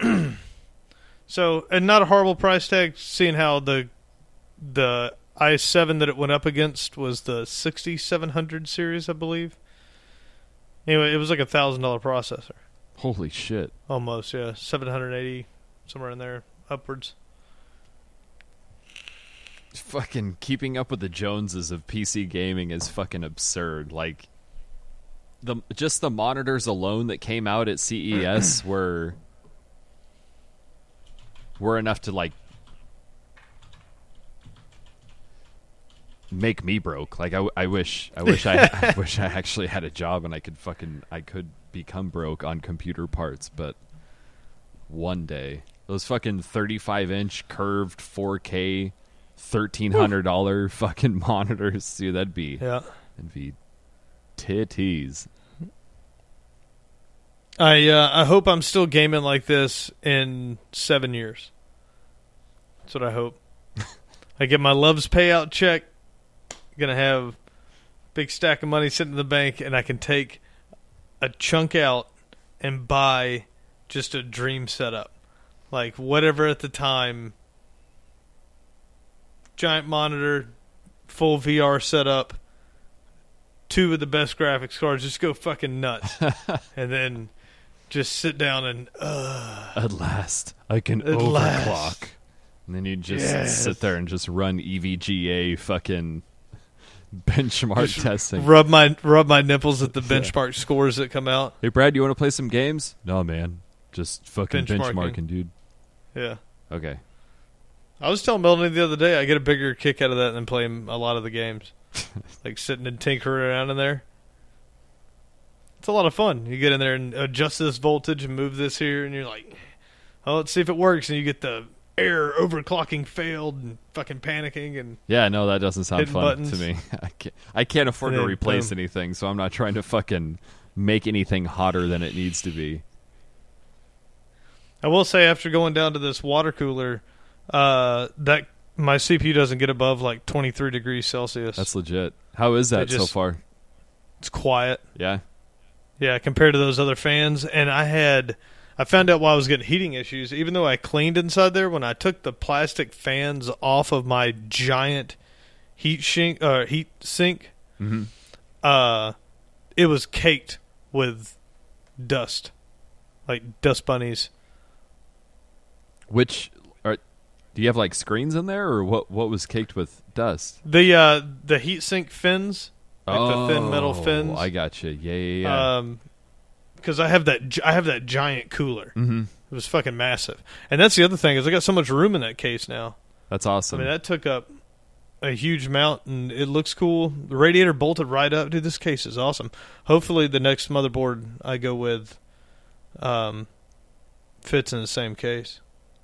So, and not a horrible price tag, seeing how the the i seven that it went up against was the sixty-seven hundred series, I believe. Anyway, it was like a one thousand dollars processor. Holy shit. Almost, yeah. seven hundred eighty, somewhere in there, upwards. Fucking keeping up with the Joneses of P C gaming is fucking absurd. Like, the just the monitors alone that came out at C E S were were enough to like make me broke. Like, I, I wish I wish I, I wish I actually had a job and I could fucking I could become broke on computer parts, but one day those fucking thirty-five inch curved four K thirteen hundred dollar fucking monitors, dude, that'd be Yeah. that'd be titties. I uh, I hope I'm still gaming like this in seven years. That's what I hope. I get my Love's payout check. Gonna have a big stack of money sitting in the bank, and I can take a chunk out and buy just a dream setup, like whatever at the time. Giant monitor, full V R setup, two of the best graphics cards. Just go fucking nuts, and then just sit down and uh, At last, I can At overclock. last. And then you just Yes. sit there and just run E V G A fucking benchmark Just testing. rub my rub my nipples at the benchmark scores that come out. Hey, Brad, you want to play some games? No, man. Just fucking Benchmarking. benchmarking, dude. Yeah. Okay. I was telling Melanie the other day I get a bigger kick out of that than playing a lot of the games. Like sitting and tinkering around in there. It's a lot of fun. You get in there and adjust this voltage and move this here, and you're like, oh, let's see if it works. And you get the error, overclocking failed, and fucking panicking. And Yeah, no, that doesn't sound Hitting fun buttons. to me. I can't, I can't afford And to then, replace boom. anything, so I'm not trying to fucking make anything hotter than it needs to be. I will say, after going down to this water cooler Uh, that my C P U doesn't get above like twenty-three degrees Celsius. That's legit. How is that just, so far? It's quiet. Yeah. Yeah, compared to those other fans. And I had, I found out why I was getting heating issues. Even though I cleaned inside there, when I took the plastic fans off of my giant heat sink, uh, heat sink, Mm-hmm. uh, it was caked with dust, like dust bunnies. Which are? Do you have like screens in there, or what? What was caked with dust? The uh, the heat sink fins, like oh, the thin metal fins. I got you. Yeah, yeah, yeah. Um, because I have that, gi- I have that giant cooler. Mm-hmm. It was fucking massive, and that's the other thing is I got so much room in that case now. That's awesome. I mean, that took up a huge amount, and it looks cool. The radiator bolted right up. Dude, this case is awesome. Hopefully, the next motherboard I go with um, fits in the same case.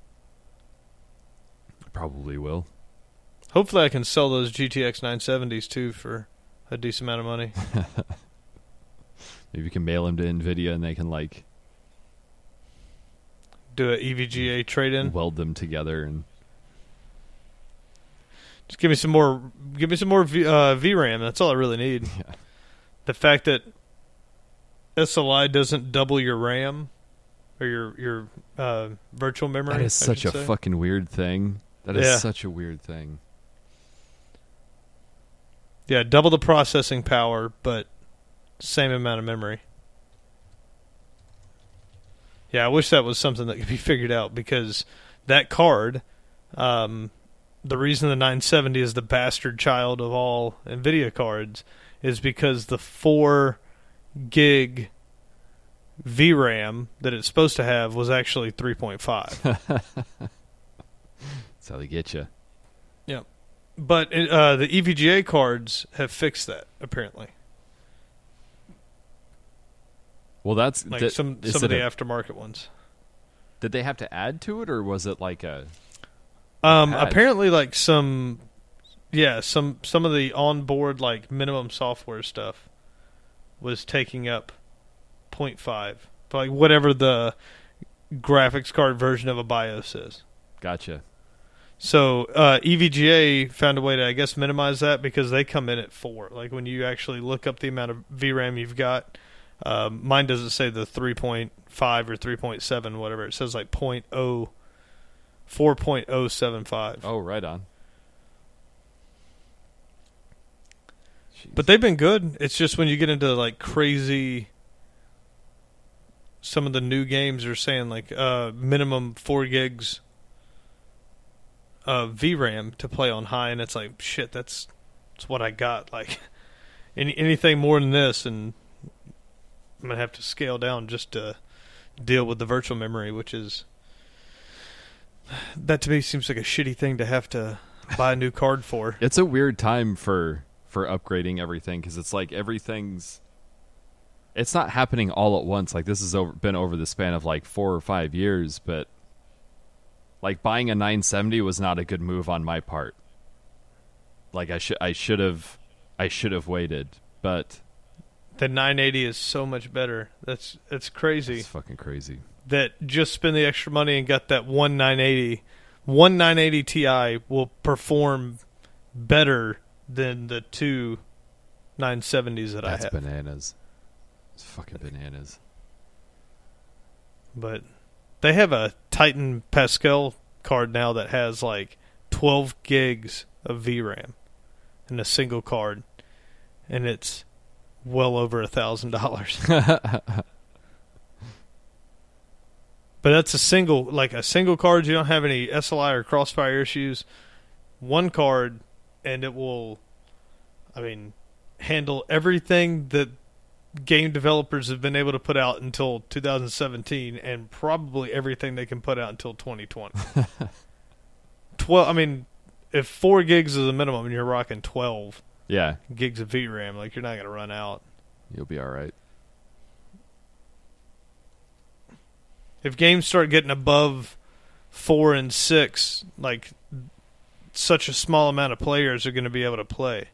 Probably will. Hopefully, I can sell those G T X nine seventies too for a decent amount of money. Maybe you can mail them to NVIDIA and they can like Do a E V G A trade-in. weld them together and Just give me some more. Give me some more v, uh, V RAM. That's all I really need. yeah. The fact that S L I doesn't double your RAM or your your uh, virtual memory. That is I such a should say. fucking weird thing. That is Yeah. such a weird thing. Yeah, double the processing power, but same amount of memory. Yeah, I wish that was something that could be figured out because that card, um, the reason the nine seventy is the bastard child of all NVIDIA cards is because the four gig V RAM that it's supposed to have was actually three point five. That's how they get you. Yeah. But uh, the E V G A cards have fixed that, apparently. Well, that's Like did, some is some of it the a- aftermarket ones. Did they have to add to it, or was it like a? Um, patch? apparently, like some, yeah, some some of the onboard like minimum software stuff was taking up point five, like whatever the graphics card version of a BIOS is. Gotcha. So uh, E V G A found a way to, I guess, minimize that because they come in at four. Like when you actually look up the amount of V RAM you've got, um, mine doesn't say the three point five or three point seven, whatever. It says like point oh, four point oh seven five. Oh, right on. Jeez. But they've been good. It's just when you get into like crazy, some of the new games are saying like uh, minimum four gigs of V RAM to play on high, and it's like shit. That's that's what I got. Like any anything more than this, and I'm gonna have to scale down just to deal with the virtual memory, which is that to me seems like a shitty thing to have to buy a new card for. It's a weird time for for upgrading everything because it's like everything's. It's not happening all at once. Like this has over, been over the span of like four or five years, but like buying a nine seventy was not a good move on my part. Like I should I should have I should have waited, but The nine eighty is so much better. That's that's crazy. it's fucking crazy. That just spend the extra money and got that one nine eighty. One nine eighty Ti will perform better than the two nine seventies that That's I have. bananas. It's fucking bananas. But they have a Titan Pascal card now that has like twelve gigs of V RAM in a single card, and it's well over a thousand dollars. But that's a single, like a single card. You don't have any S L I or Crossfire issues. One card, and it will, I mean, handle everything that game developers have been able to put out until two thousand seventeen, and probably everything they can put out until twenty twenty. Twelve. I mean, if four gigs is the minimum, and you're rocking twelve Yeah, gigs of V RAM, like you're not going to run out. you'll be all right. If games start getting above four and six, like such a small amount of players are going to be able to play.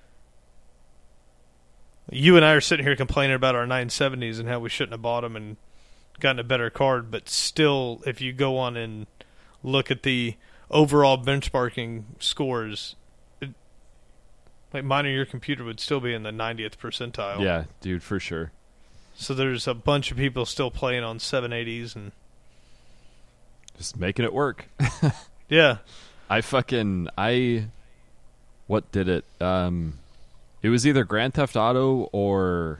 You and I are sitting here complaining about our nine seventies and how we shouldn't have bought them and gotten a better card, but still, if you go on and look at the overall benchmarking scores, it, like mine or your computer would still be in the ninetieth percentile. Yeah, dude, for sure. So there's a bunch of people still playing on seven eighties and just making it work. Yeah. I fucking I what did it? Um it was either Grand Theft Auto or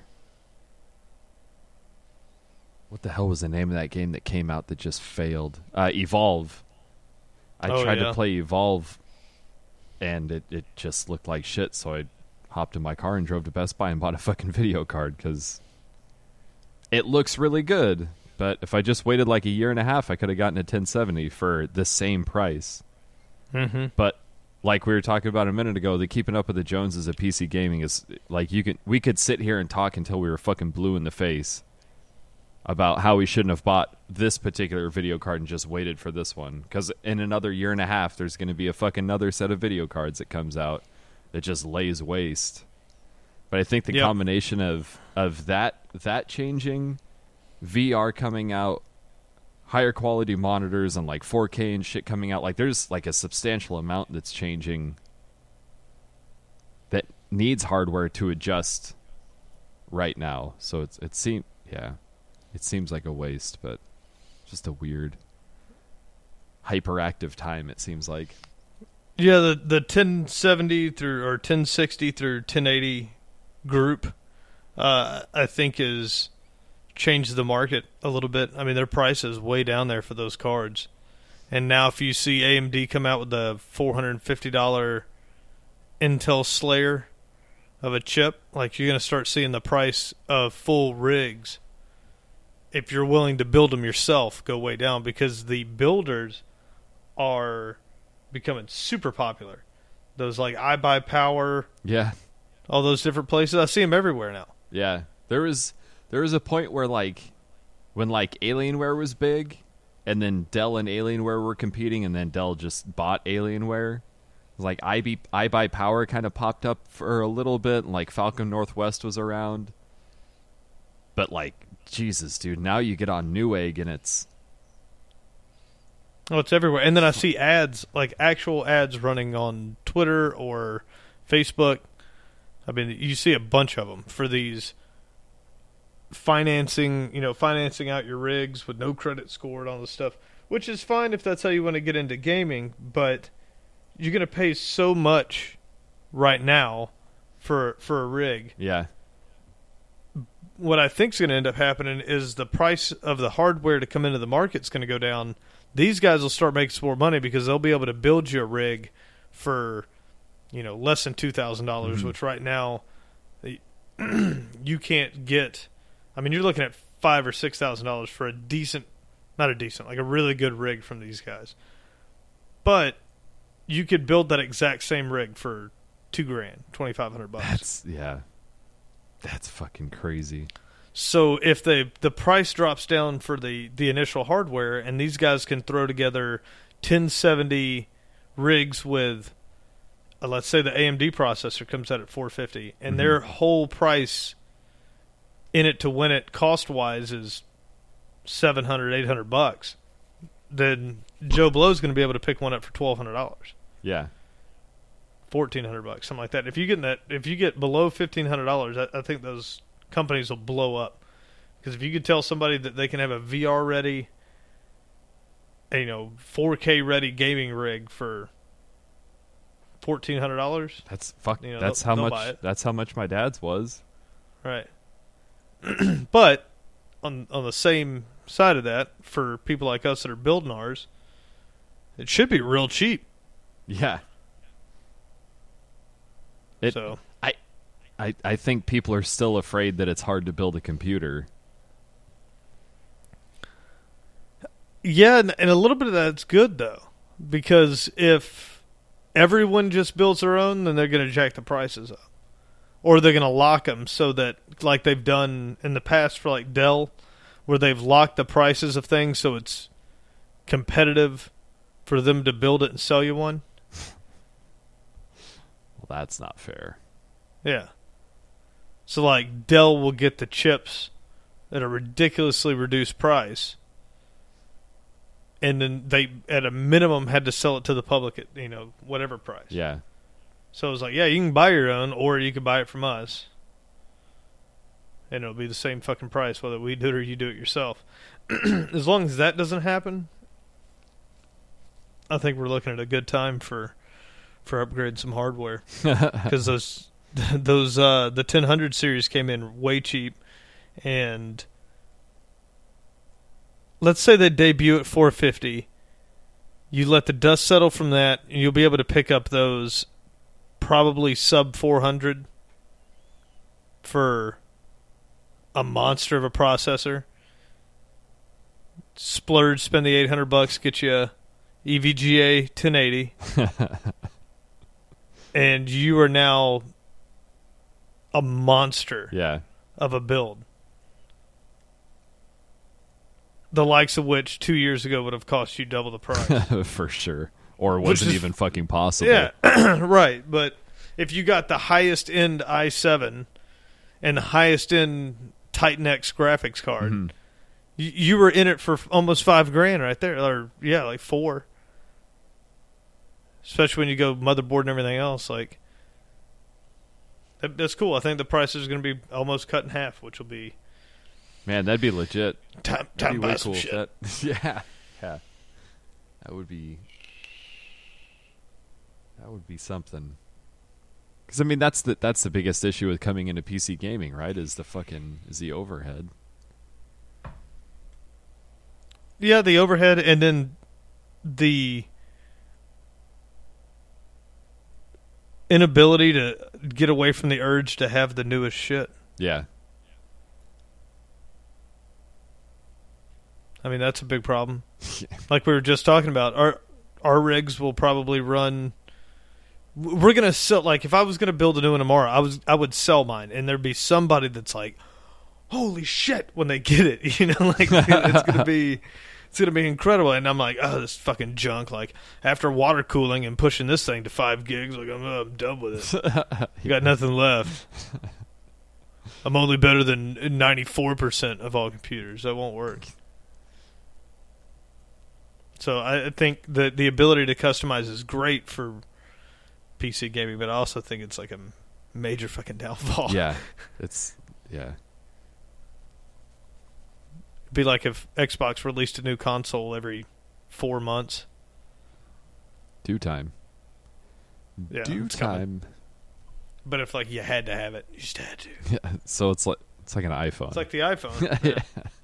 what the hell was the name of that game that came out that just failed? Uh Evolve. I oh, tried yeah. to play Evolve and it, it just looked like shit, so I hopped in my car and drove to Best Buy and bought a fucking video card cuz it looks really good. But if I just waited like a year and a half, I could have gotten a ten seventy for the same price. Mm-hmm. But like we were talking about a minute ago, the Keeping Up with the Joneses of P C gaming is like you can. We could sit here and talk until we were fucking blue in the face about how we shouldn't have bought this particular video card and just waited for this one. Because in another year and a half, there's going to be a fucking another set of video cards that comes out that just lays waste. But I think the yep. combination of of that that changing. V R coming out, higher quality monitors and like four K and shit coming out. Like there's like a substantial amount that's changing that needs hardware to adjust right now. So it's it seems yeah, it seems like a waste, but just a weird hyperactive time. It seems like. Yeah, the the ten seventy through or ten sixty through ten eighty group, uh, I think is. Changed the market a little bit. I mean, their price is way down there for those cards. And now if you see A M D come out with the four hundred fifty dollars Intel Slayer of a chip, like you're going to start seeing the price of full rigs, if you're willing to build them yourself, go way down because the builders are becoming super popular. Those like iBuyPower, yeah, all those different places. I see them everywhere now. Yeah, there was... There was a point where, like, when, like, Alienware was big, and then Dell and Alienware were competing, and then Dell just bought Alienware. Like, I B, iBuyPower kind of popped up for a little bit, and, like, Falcon Northwest was around. But, like, Jesus, dude, now you get on Newegg, and it's... Oh, it's everywhere. And then I see ads, like, actual ads running on Twitter or Facebook. I mean, you see a bunch of them for these... financing, you know, financing out your rigs with no credit score and all this stuff, which is fine if that's how you want to get into gaming, but you're going to pay so much right now for for a rig. Yeah. What I think is going to end up happening is the price of the hardware to come into the market is going to go down. These guys will start making some more money because they'll be able to build you a rig for, you know, less than two thousand dollars, mm-hmm. which right now you can't get. I mean, you're looking at five or six thousand dollars for a decent, not a decent, like a really good rig from these guys. But you could build that exact same rig for two grand, twenty five hundred bucks. That's yeah, that's fucking crazy. So if the the price drops down for the the initial hardware, and these guys can throw together ten seventy rigs with, uh, let's say the A M D processor comes out at four fifty, and mm-hmm. their whole price. In it to win it cost wise is seven hundred, eight hundred bucks. Then Joe Blow's going to be able to pick one up for twelve hundred dollars. Yeah, fourteen hundred bucks, something like that. If you get that, if you get below fifteen hundred dollars, I, I think those companies will blow up. Because if you could tell somebody that they can have a V R ready, a, you know, four K ready gaming rig for fourteen hundred dollars, that's fuck. You know, that's they'll, how they'll much. That's how much my dad's was. Right. But on on the same side of that, for people like us that are building ours, it should be real cheap. Yeah. It, so I, I I think people are still afraid that it's hard to build a computer. Yeah, and, and a little bit of that's good though, because if everyone just builds their own, then they're going to jack the prices up. Or they're going to lock them so that, like they've done in the past for like Dell, where they've locked the prices of things so it's competitive for them to build it and sell you one. Well, that's not fair. Yeah. So like Dell will get the chips at a ridiculously reduced price. and then they at a minimum had to sell it to the public at, you know, whatever price. Yeah. So it was like, yeah, you can buy your own, or you can buy it from us, and it'll be the same fucking price whether we do it or you do it yourself. As long as that doesn't happen, I think we're looking at a good time for for upgrading some hardware, because those those uh, the ten hundred series came in way cheap, and let's say they debut at four fifty. You let the dust settle from that, and you'll be able to pick up those probably sub four hundred for a monster of a processor. Splurge, spend the eight hundred bucks, get you a E V G A ten eighty, and you are now a monster Yeah. of a build. The likes of which two years ago would have cost you double the price. For sure. Or Which wasn't is- even fucking possible. Yeah, right. But if you got the highest end i seven and the highest end Titan X graphics card, Mhm. you, you were in it for almost five grand right there. Or, yeah, like four. Especially when you go motherboard and everything else. Like, that, that's cool. I think the price is going to be almost cut in half, which will be Man, that'd be legit. time, That'd time be to buy way some cool. shit. That, yeah. Yeah. That would be That would be something. Cuz I mean that's the that's the biggest issue with coming into P C gaming, right? Is the fucking is the overhead. Yeah, the overhead, and then the inability to get away from the urge to have the newest shit. Yeah. I mean, that's a big problem. Like we were just talking about, our our rigs will probably run. We're gonna sell. Like, if I was gonna build a new one tomorrow, I was I would sell mine, and there'd be somebody that's like, "Holy shit!" when they get it, you know, like it's gonna be it's gonna be incredible. And I'm like, "Oh, this fucking junk!" Like after water cooling and pushing this thing to five gigs, like I'm, oh, I'm done with it. You got nothing left. I'm only better than ninety-four percent of all computers. That won't work. So I think that the ability to customize is great for P C gaming, but I also think it's like a major fucking downfall. Yeah. It's yeah. It'd be like if Xbox released a new console every four months. Due time. Yeah, Due it's coming. time. But if like you had to have it, you just had to. Yeah, so it's like it's like an iPhone. It's like the iPhone. Yeah.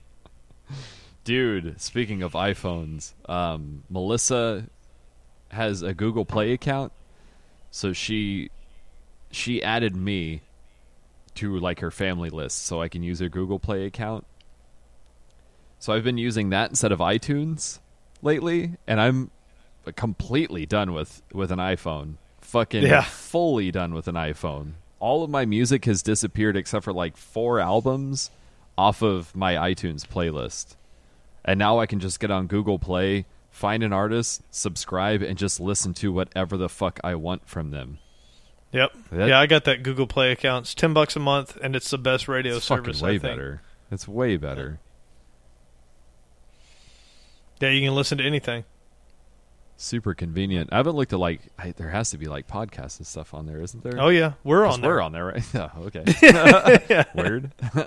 Dude, speaking of iPhones, um, Melissa has a Google Play account, so she she added me to like her family list so I can use her Google Play account. So I've been using that instead of iTunes lately, and I'm completely done with, with an iPhone. Fucking Yeah. fully done with an iPhone. All of my music has disappeared except for like four albums off of my iTunes playlist. And now I can just get on Google Play, find an artist, subscribe, and just listen to whatever the fuck I want from them. Yep. That- yeah, I got that Google Play account. It's ten bucks a month, and it's the best radio It's service. fucking way I think. better. It's way better. Yeah, you can listen to anything. Super convenient. I haven't looked at like I, there has to be like podcasts and stuff on there, isn't there? Oh yeah, we're 'Cause on there. We're on there, right? Oh, okay. Yeah. Weird.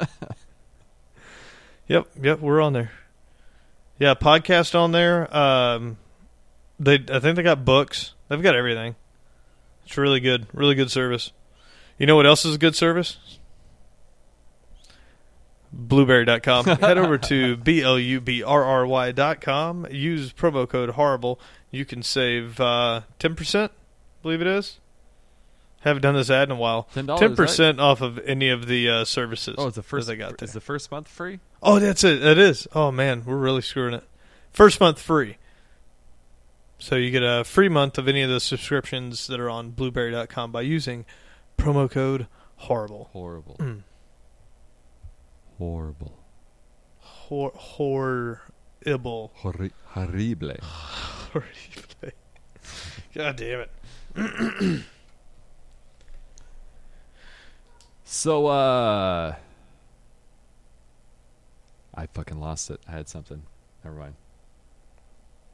Yep, yep, we're on there. Yeah, podcast on there. Um, they, I think they got books. They've got everything. It's really good, really good service. You know what else is a good service? Blueberry dot com. Head over to B L U B R R Y dot com. Use promo code HORRIBLE. You can save uh, ten percent, I believe it is. Haven't done this ad in a while. ten dollars, ten percent off of any of the uh, services. Oh, it's the first. that they got there. Is the first month free? Oh, that's it. It is. Oh, man. We're really screwing it. First month free. So you get a free month of any of the subscriptions that are on Blueberry dot com by using promo code HORRIBLE. Horrible. Mm. Horrible. Hor- horrible. Horri- horrible. Horrible. God damn it. So, uh... I fucking lost it. I had something. Never mind.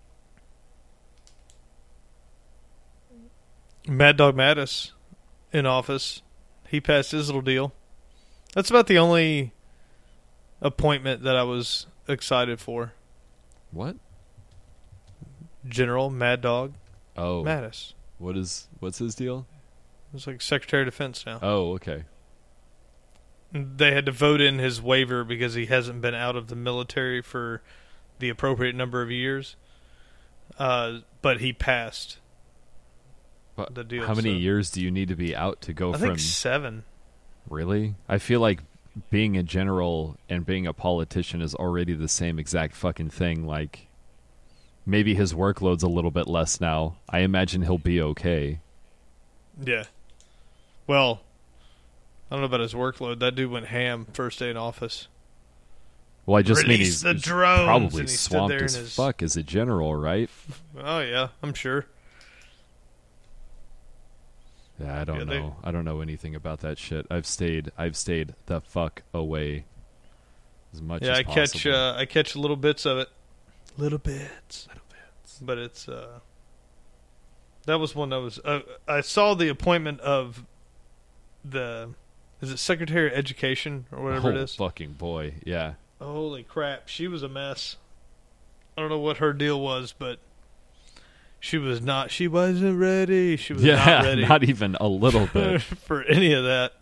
Mad Dog Mattis in office. He passed his little deal. That's about the only appointment that I was excited for. What? General Mad Dog Oh, Mattis. what is what's his deal? He's like Secretary of Defense now. Oh, okay. They had to vote in his waiver because he hasn't been out of the military for the appropriate number of years. Uh, but he passed But the deal. how many so. years do you need to be out to go I from? think seven. Really? I feel like being a general and being a politician is already the same exact fucking thing. Like, maybe his workload's a little bit less now. I imagine he'll be okay. Yeah. Well, I don't know about his workload. That dude went ham first day in office. Well, I just mean Release he's, the he's drones, probably and he stood swamped there as in his- fuck as a general, right? Oh, yeah, I'm sure. Yeah, I don't Yeah, they- know. I don't know anything about that shit. I've stayed. I've stayed the fuck away as much Yeah, as I possible. catch uh, I catch little bits of it. Little bits. Little bits. But it's uh that was one that was uh, I saw the appointment of the is it Secretary of Education or whatever oh, it is. fucking boy, yeah. Holy crap, she was a mess. I don't know what her deal was, but she was not she wasn't ready. She was yeah, not ready not even a little bit. for any of that.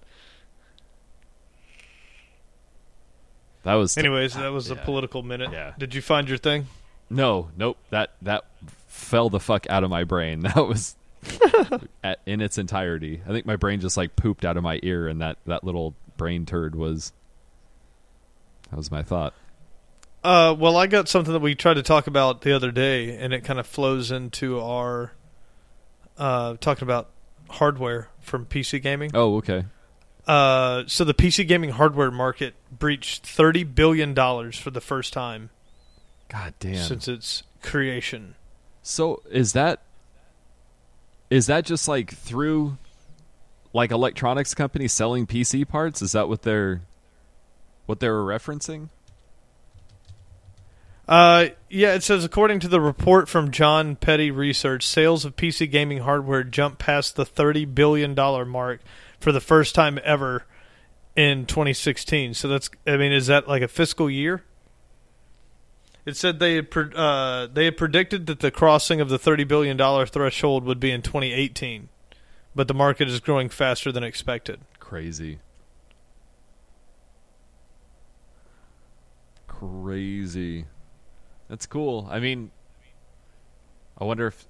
That was Anyways, that was yeah. a political minute. Yeah. Did you find your thing? No, nope. That that fell the fuck out of my brain. That was at, in its entirety. I think my brain just like pooped out of my ear, and that that little brain turd was. That was my thought. Uh, well, I got something that we tried to talk about the other day, and it kind of flows into our uh, talking about hardware from P C gaming. Oh, okay. Uh, so the P C gaming hardware market breached thirty billion dollars for the first time God damn. since its creation. So is that is that just like through like electronics companies selling P C parts? Is that what they're what they were referencing? Uh, yeah, it says, according to the report from John Petty Research, sales of P C gaming hardware jumped past the thirty billion dollars mark for the first time ever in twenty sixteen. So that's, I mean, is that like a fiscal year? It said they had, pre- uh, they had predicted that the crossing of the thirty billion dollars threshold would be in twenty eighteen, but the market is growing faster than expected. Crazy. Crazy. That's cool. I mean, I wonder if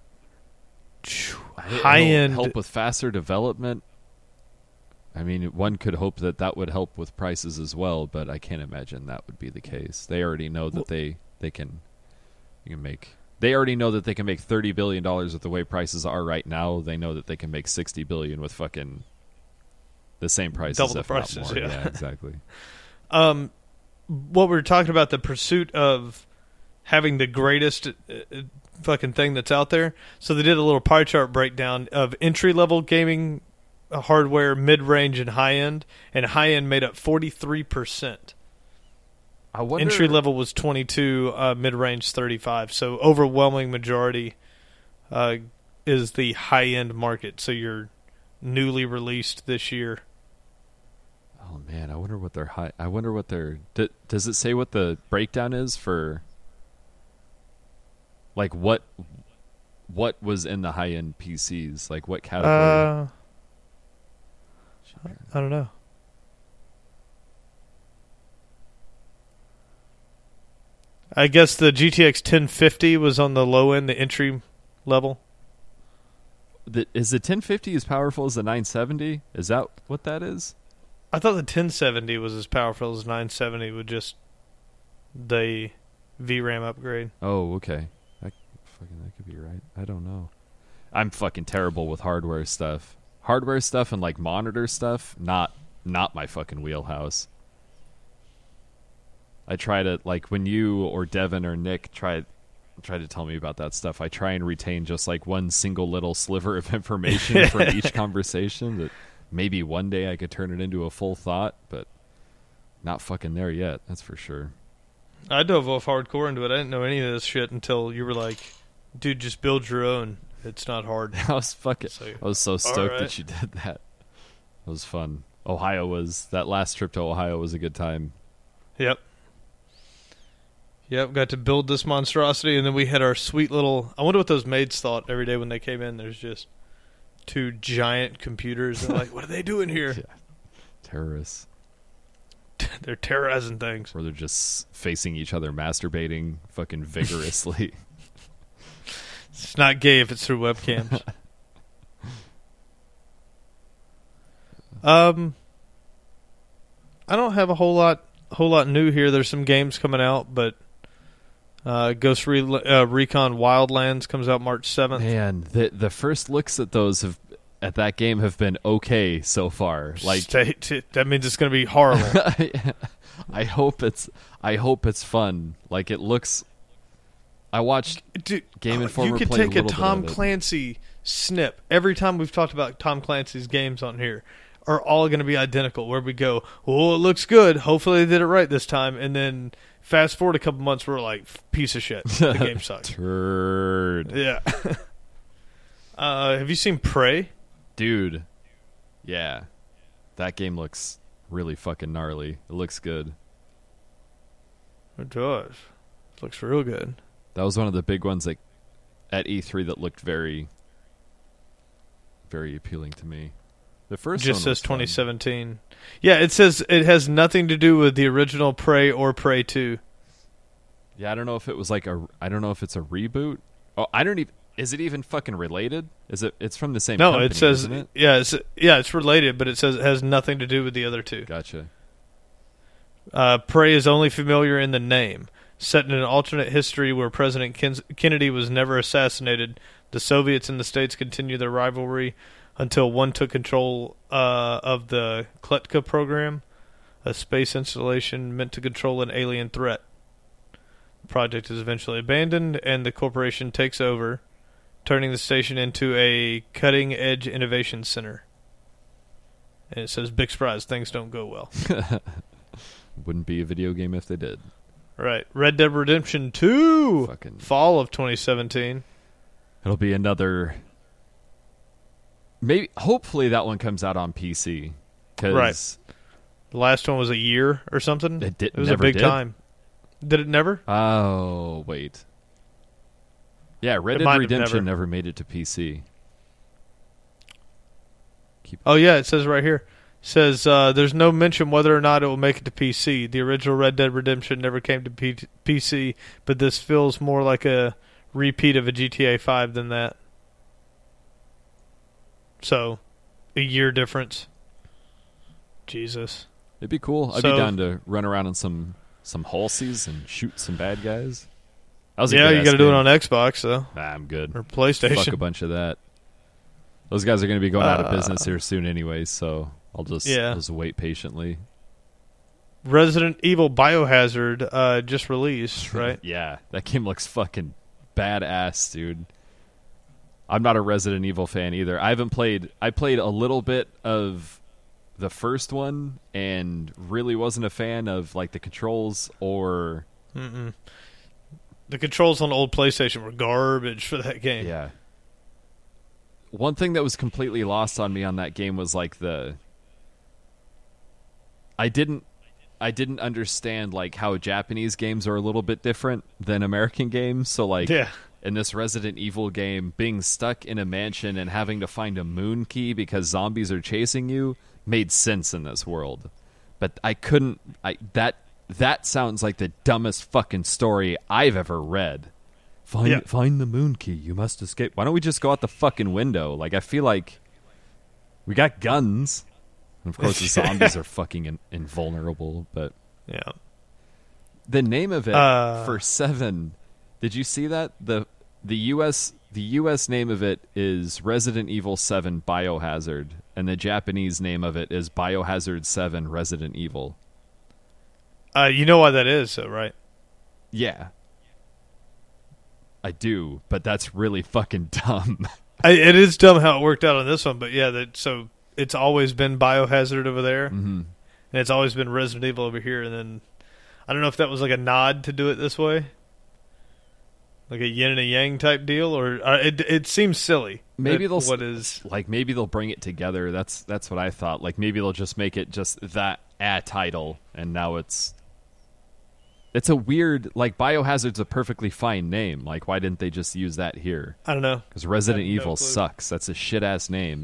High it'll end help with faster development. I mean, one could hope that that would help with prices as well, but I can't imagine that would be the case. They already know that Well, they they can you can make. They already know that they can make thirty billion dollars with the way prices are right now. They know that they can make sixty billion with fucking the same prices, Double the if not prices, more. yeah. yeah, exactly. Um, what we were talking about, the pursuit of having the greatest uh, uh, fucking thing that's out there. So they did a little pie chart breakdown of entry level gaming uh, hardware, mid range, and high end. And high end made up forty three percent. I wonder. Entry level was twenty two, uh, mid range thirty five. So overwhelming majority uh, is the high end market. So you're newly released this year. Oh man, I wonder what their high. I wonder what their. D- does it say what the breakdown is for? Like what? What was in the high end P Cs? Like what category? Uh, I don't know. I guess the G T X ten fifty was on the low end, the entry level. The, is the ten fifty as powerful as the nine seventy? Is that what that is? I thought the ten seventy was as powerful as nine seventy with just the V RAM upgrade. Oh, okay. That fucking that could be right. I don't know. I'm fucking terrible with hardware stuff. Hardware stuff and like monitor stuff, not not my fucking wheelhouse. I try to, like, when you or Devin or Nick try try to tell me about that stuff, I try and retain just like one single little sliver of information from each conversation that maybe one day I could turn it into a full thought, but not fucking there yet, that's for sure. I dove off hardcore into it. I didn't know any of this shit until you were like, dude, just build your own. It's not hard. I was fucking. So, I was so stoked right. that you did that. It was fun. Ohio was that last trip to Ohio was a good time. Yep. Yep, got to build this monstrosity, and then we had our sweet little... I wonder what those maids thought every day when they came in. There's just two giant computers. They're like, what are they doing here? Yeah. Terrorists. They're terrorizing things. Or they're just facing each other, masturbating fucking vigorously. It's not gay if it's through webcams. um, I don't have a whole lot, whole lot new here. There's some games coming out, but... Uh, Ghost Re- uh, Recon Wildlands comes out March seventh. Man, the the first looks at those have at that game have been okay so far. Like Stay, t- that means it's going to be horrible. I hope it's I hope it's fun. Like it looks. I watched Dude, Game uh, Informer you could play a take a little bit Tom of it. Clancy snip. Every time we've talked about Tom Clancy's games on here are all going to be identical. Where we go, oh, it looks good. Hopefully they did it right this time. And then fast forward a couple months, we're like, piece of shit. The game sucks. Turd. Yeah. uh, have you seen Prey? Dude. Yeah. That game looks really fucking gnarly. It looks good. It does. It looks real good. That was one of the big ones like at E three that looked very very appealing to me. The first It just one was says twenty fun. seventeen. Yeah, it says it has nothing to do with the original Prey or Prey two. Yeah, I don't know if it was like a I don't know if it's a reboot. Oh, I don't even is it even fucking related? Is it it's from the same No, company, it says isn't it? yeah, it's yeah, it's related, but it says it has nothing to do with the other two. Gotcha. Uh, Prey is only familiar in the name. Set in an alternate history where President Ken- Kennedy was never assassinated, the Soviets and the States continue their rivalry until one took control uh, of the Kletka program, a space installation meant to control an alien threat. The project is eventually abandoned, and the corporation takes over, turning the station into a cutting-edge innovation center. And it says, big surprise, things don't go well. Wouldn't be a video game if they did. Right. Red Dead Redemption two, Fucking fall of twenty seventeen. It'll be another maybe hopefully that one comes out on P C. Cause Right. The last one was a year or something. It did- It was never a big did? time. Did it never? Oh, wait. Yeah, Red It Dead might have Redemption never. never made it to P C. Keep Oh yeah, it says right here. It says uh, there's no mention whether or not it will make it to P C. The original Red Dead Redemption never came to P- PC, but this feels more like a repeat of a G T A five than that. So, a year difference. Jesus. It'd be cool. I'd So- be down to run around in some some Halseys and shoot some bad guys. That was a Yeah, you good-ass got to do it game. on Xbox though, Nah, I'm good. or Fuck PlayStation. a bunch of that. Those guys are going to be going out of Uh, business here soon anyway, so I'll just, Yeah. I'll just wait patiently. Resident Evil Biohazard uh, just released, right? Yeah, that game looks fucking badass, dude. I'm not a Resident Evil fan either. I haven't played... I played a little bit of the first one and really wasn't a fan of like the controls or... Mm-mm. The controls on the old PlayStation were garbage for that game. Yeah. One thing that was completely lost on me on that game was like the... I didn't I didn't understand like how Japanese games are a little bit different than American games. So like Yeah. in this Resident Evil game, being stuck in a mansion and having to find a moon key because zombies are chasing you made sense in this world. But I couldn't I that that sounds like the dumbest fucking story I've ever read. Find Yeah. find the moon key. You must escape. Why don't we just go out the fucking window? Like I feel like we got guns. And of course, the zombies are fucking in, invulnerable. But Yeah. the name of it Uh. for seven, did you see that the the U S the U S name of it is Resident Evil seven Biohazard, and the Japanese name of it is Biohazard seven Resident Evil. Uh, you know why that is, though, right? Yeah, I do, but that's really fucking dumb. I, it is dumb how it worked out on this one, but yeah, that so it's always been Biohazard over there, hmm and it's always been Resident Evil over here, and then I don't know if that was like a nod to do it this way, Like a yin and a yang type deal, or uh, it it seems silly. Maybe that they'll what is like maybe they'll bring it together. That's that's what I thought. Like maybe they'll just make it just that a title, and now it's it's a weird like Biohazard's a perfectly fine name. Like why didn't they just use that here? I don't know. Because Resident no Evil clue. sucks. That's a shit ass name.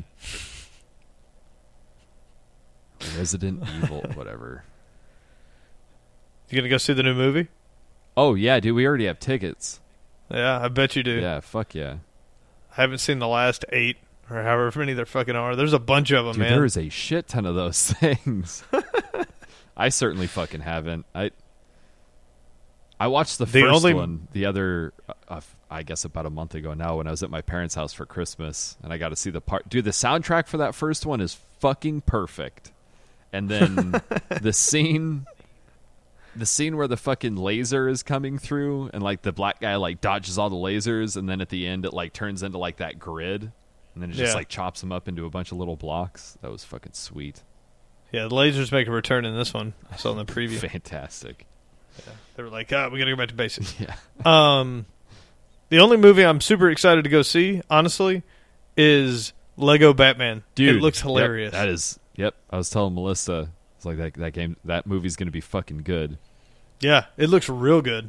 Resident Evil, whatever. You gonna go see the new movie? Oh yeah, dude. We already have tickets. Yeah, I bet you do. Yeah, fuck yeah. I haven't seen the last eight or however many there fucking are. There's a bunch of them, Dude, man. there is a shit ton of those things. I certainly fucking haven't. I I watched the, The first only- one the other, uh, I guess about a month ago now when I was at my parents' house for Christmas, and I got to see the part. Dude, the soundtrack for that first one is fucking perfect. And then the scene... The scene where the fucking laser is coming through and like the black guy like dodges all the lasers and then at the end it like turns into like that grid and then it just Yeah. like chops them up into a bunch of little blocks. That was fucking sweet. Yeah, the lasers make a return in this one. I saw in the preview. Fantastic. They were like, ah, we gotta go back to basics. Yeah. Um, the only movie I'm super excited to go see, honestly, is Lego Batman. Dude, it looks yep, hilarious. that is yep. I was telling Melissa it's like that that game that movie's gonna be fucking good. Yeah, it looks real good.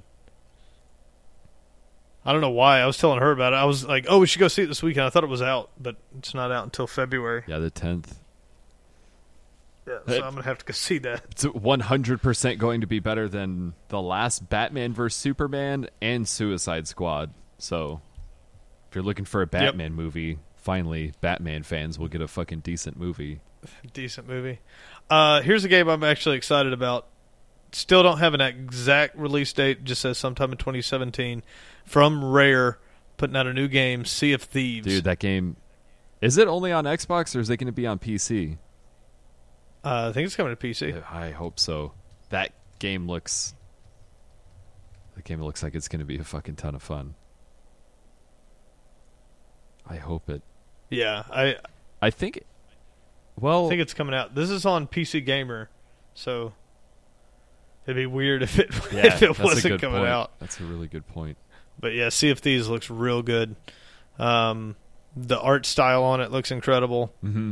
I don't know why. I was telling her about it. I was like, oh, we should go see it this weekend. I thought it was out, but it's not out until February. Yeah, the tenth. Yeah, so I'm going to have to go see that. It's one hundred percent going to be better than the last Batman versus Superman and Suicide Squad. So, if you're looking for a Batman movie, finally, Batman fans will get a fucking decent movie. Decent movie. Uh, here's a game I'm actually excited about. Still don't have an exact release date. Just says sometime in twenty seventeen. From Rare, putting out a new game, Sea of Thieves. Dude, that game... Is it only on Xbox or is it going to be on P C? Uh, I think it's coming to P C. I hope so. That game looks... The game looks like it's going to be a fucking ton of fun. I hope it... Yeah, I I think... Well... I think it's coming out. This is on P C Gamer, so it'd be weird if it yeah, if it that's a wasn't good coming point. out. That's a really good point. But yeah, Sea of Thieves looks real good. Um, the art style on it looks incredible. Mm-hmm.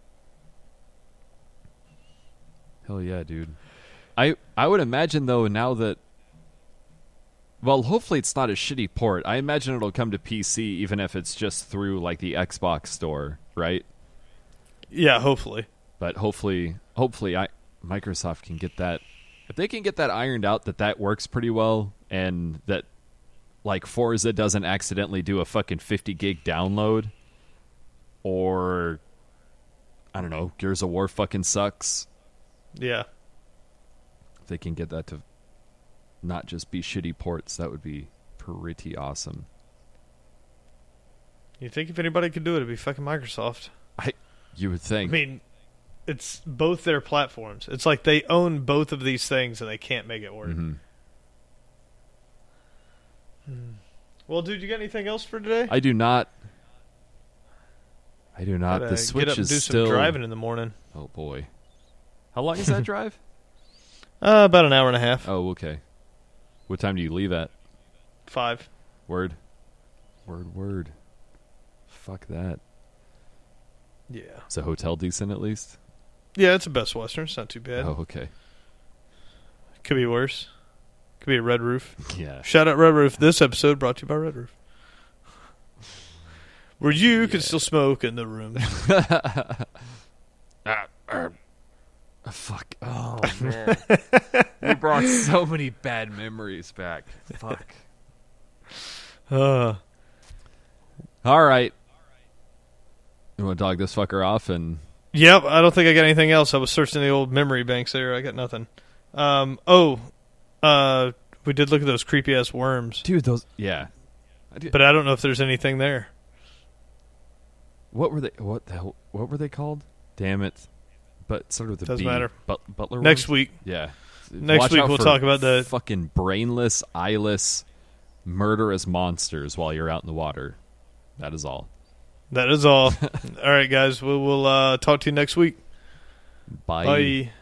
Hell yeah, dude. I I would imagine though now that well, hopefully it's not a shitty port. I imagine it'll come to P C even if it's just through like the Xbox store, right? Yeah, hopefully. But hopefully hopefully I Microsoft can get that if they can get that ironed out that that works pretty well and that like Forza doesn't accidentally do a fucking fifty gig download or I don't know, Gears of War fucking sucks. Yeah. If they can get that to not just be shitty ports, that would be pretty awesome. You think if anybody could do it, it'd be fucking Microsoft. I, you would think. I mean, it's both their platforms. It's like they own both of these things and they can't make it work. Mm-hmm. Hmm. Well, dude, you got anything else for today? I do not. I do not. Gotta The Switch get up and is do still some driving in the morning. Oh boy, how long is that drive? Uh, about an hour and a half. Oh, okay. What time do you leave at? Five. Word, word, word. Fuck that. Yeah. Is the hotel decent at least? Yeah, it's a Best Western. It's not too bad. Oh, okay. Could be worse. Could be a Red Roof. Yeah. Shout out Red Roof. This episode brought to you by Red Roof. Where you Yeah. can still smoke in the room. ah, er, fuck. Oh, man. You brought so many bad memories back. Fuck. Uh, All right. You want to dog this fucker off and... yep, I don't think I got anything else. I was searching the old memory banks there. I got nothing. Um, oh, uh, we did look at those creepy-ass worms. Dude, those... Yeah. I did, But I don't know if there's anything there. what were they... What the hell... What were they called? Damn it. But sort of the Doesn't B. matter. But, butler Next worms? week. Yeah. Next Watch week out we'll for talk about the... fucking brainless, eyeless, murderous monsters while you're out in the water. That is all. That is all. All right, guys. We will uh, talk to you next week. Bye. Bye.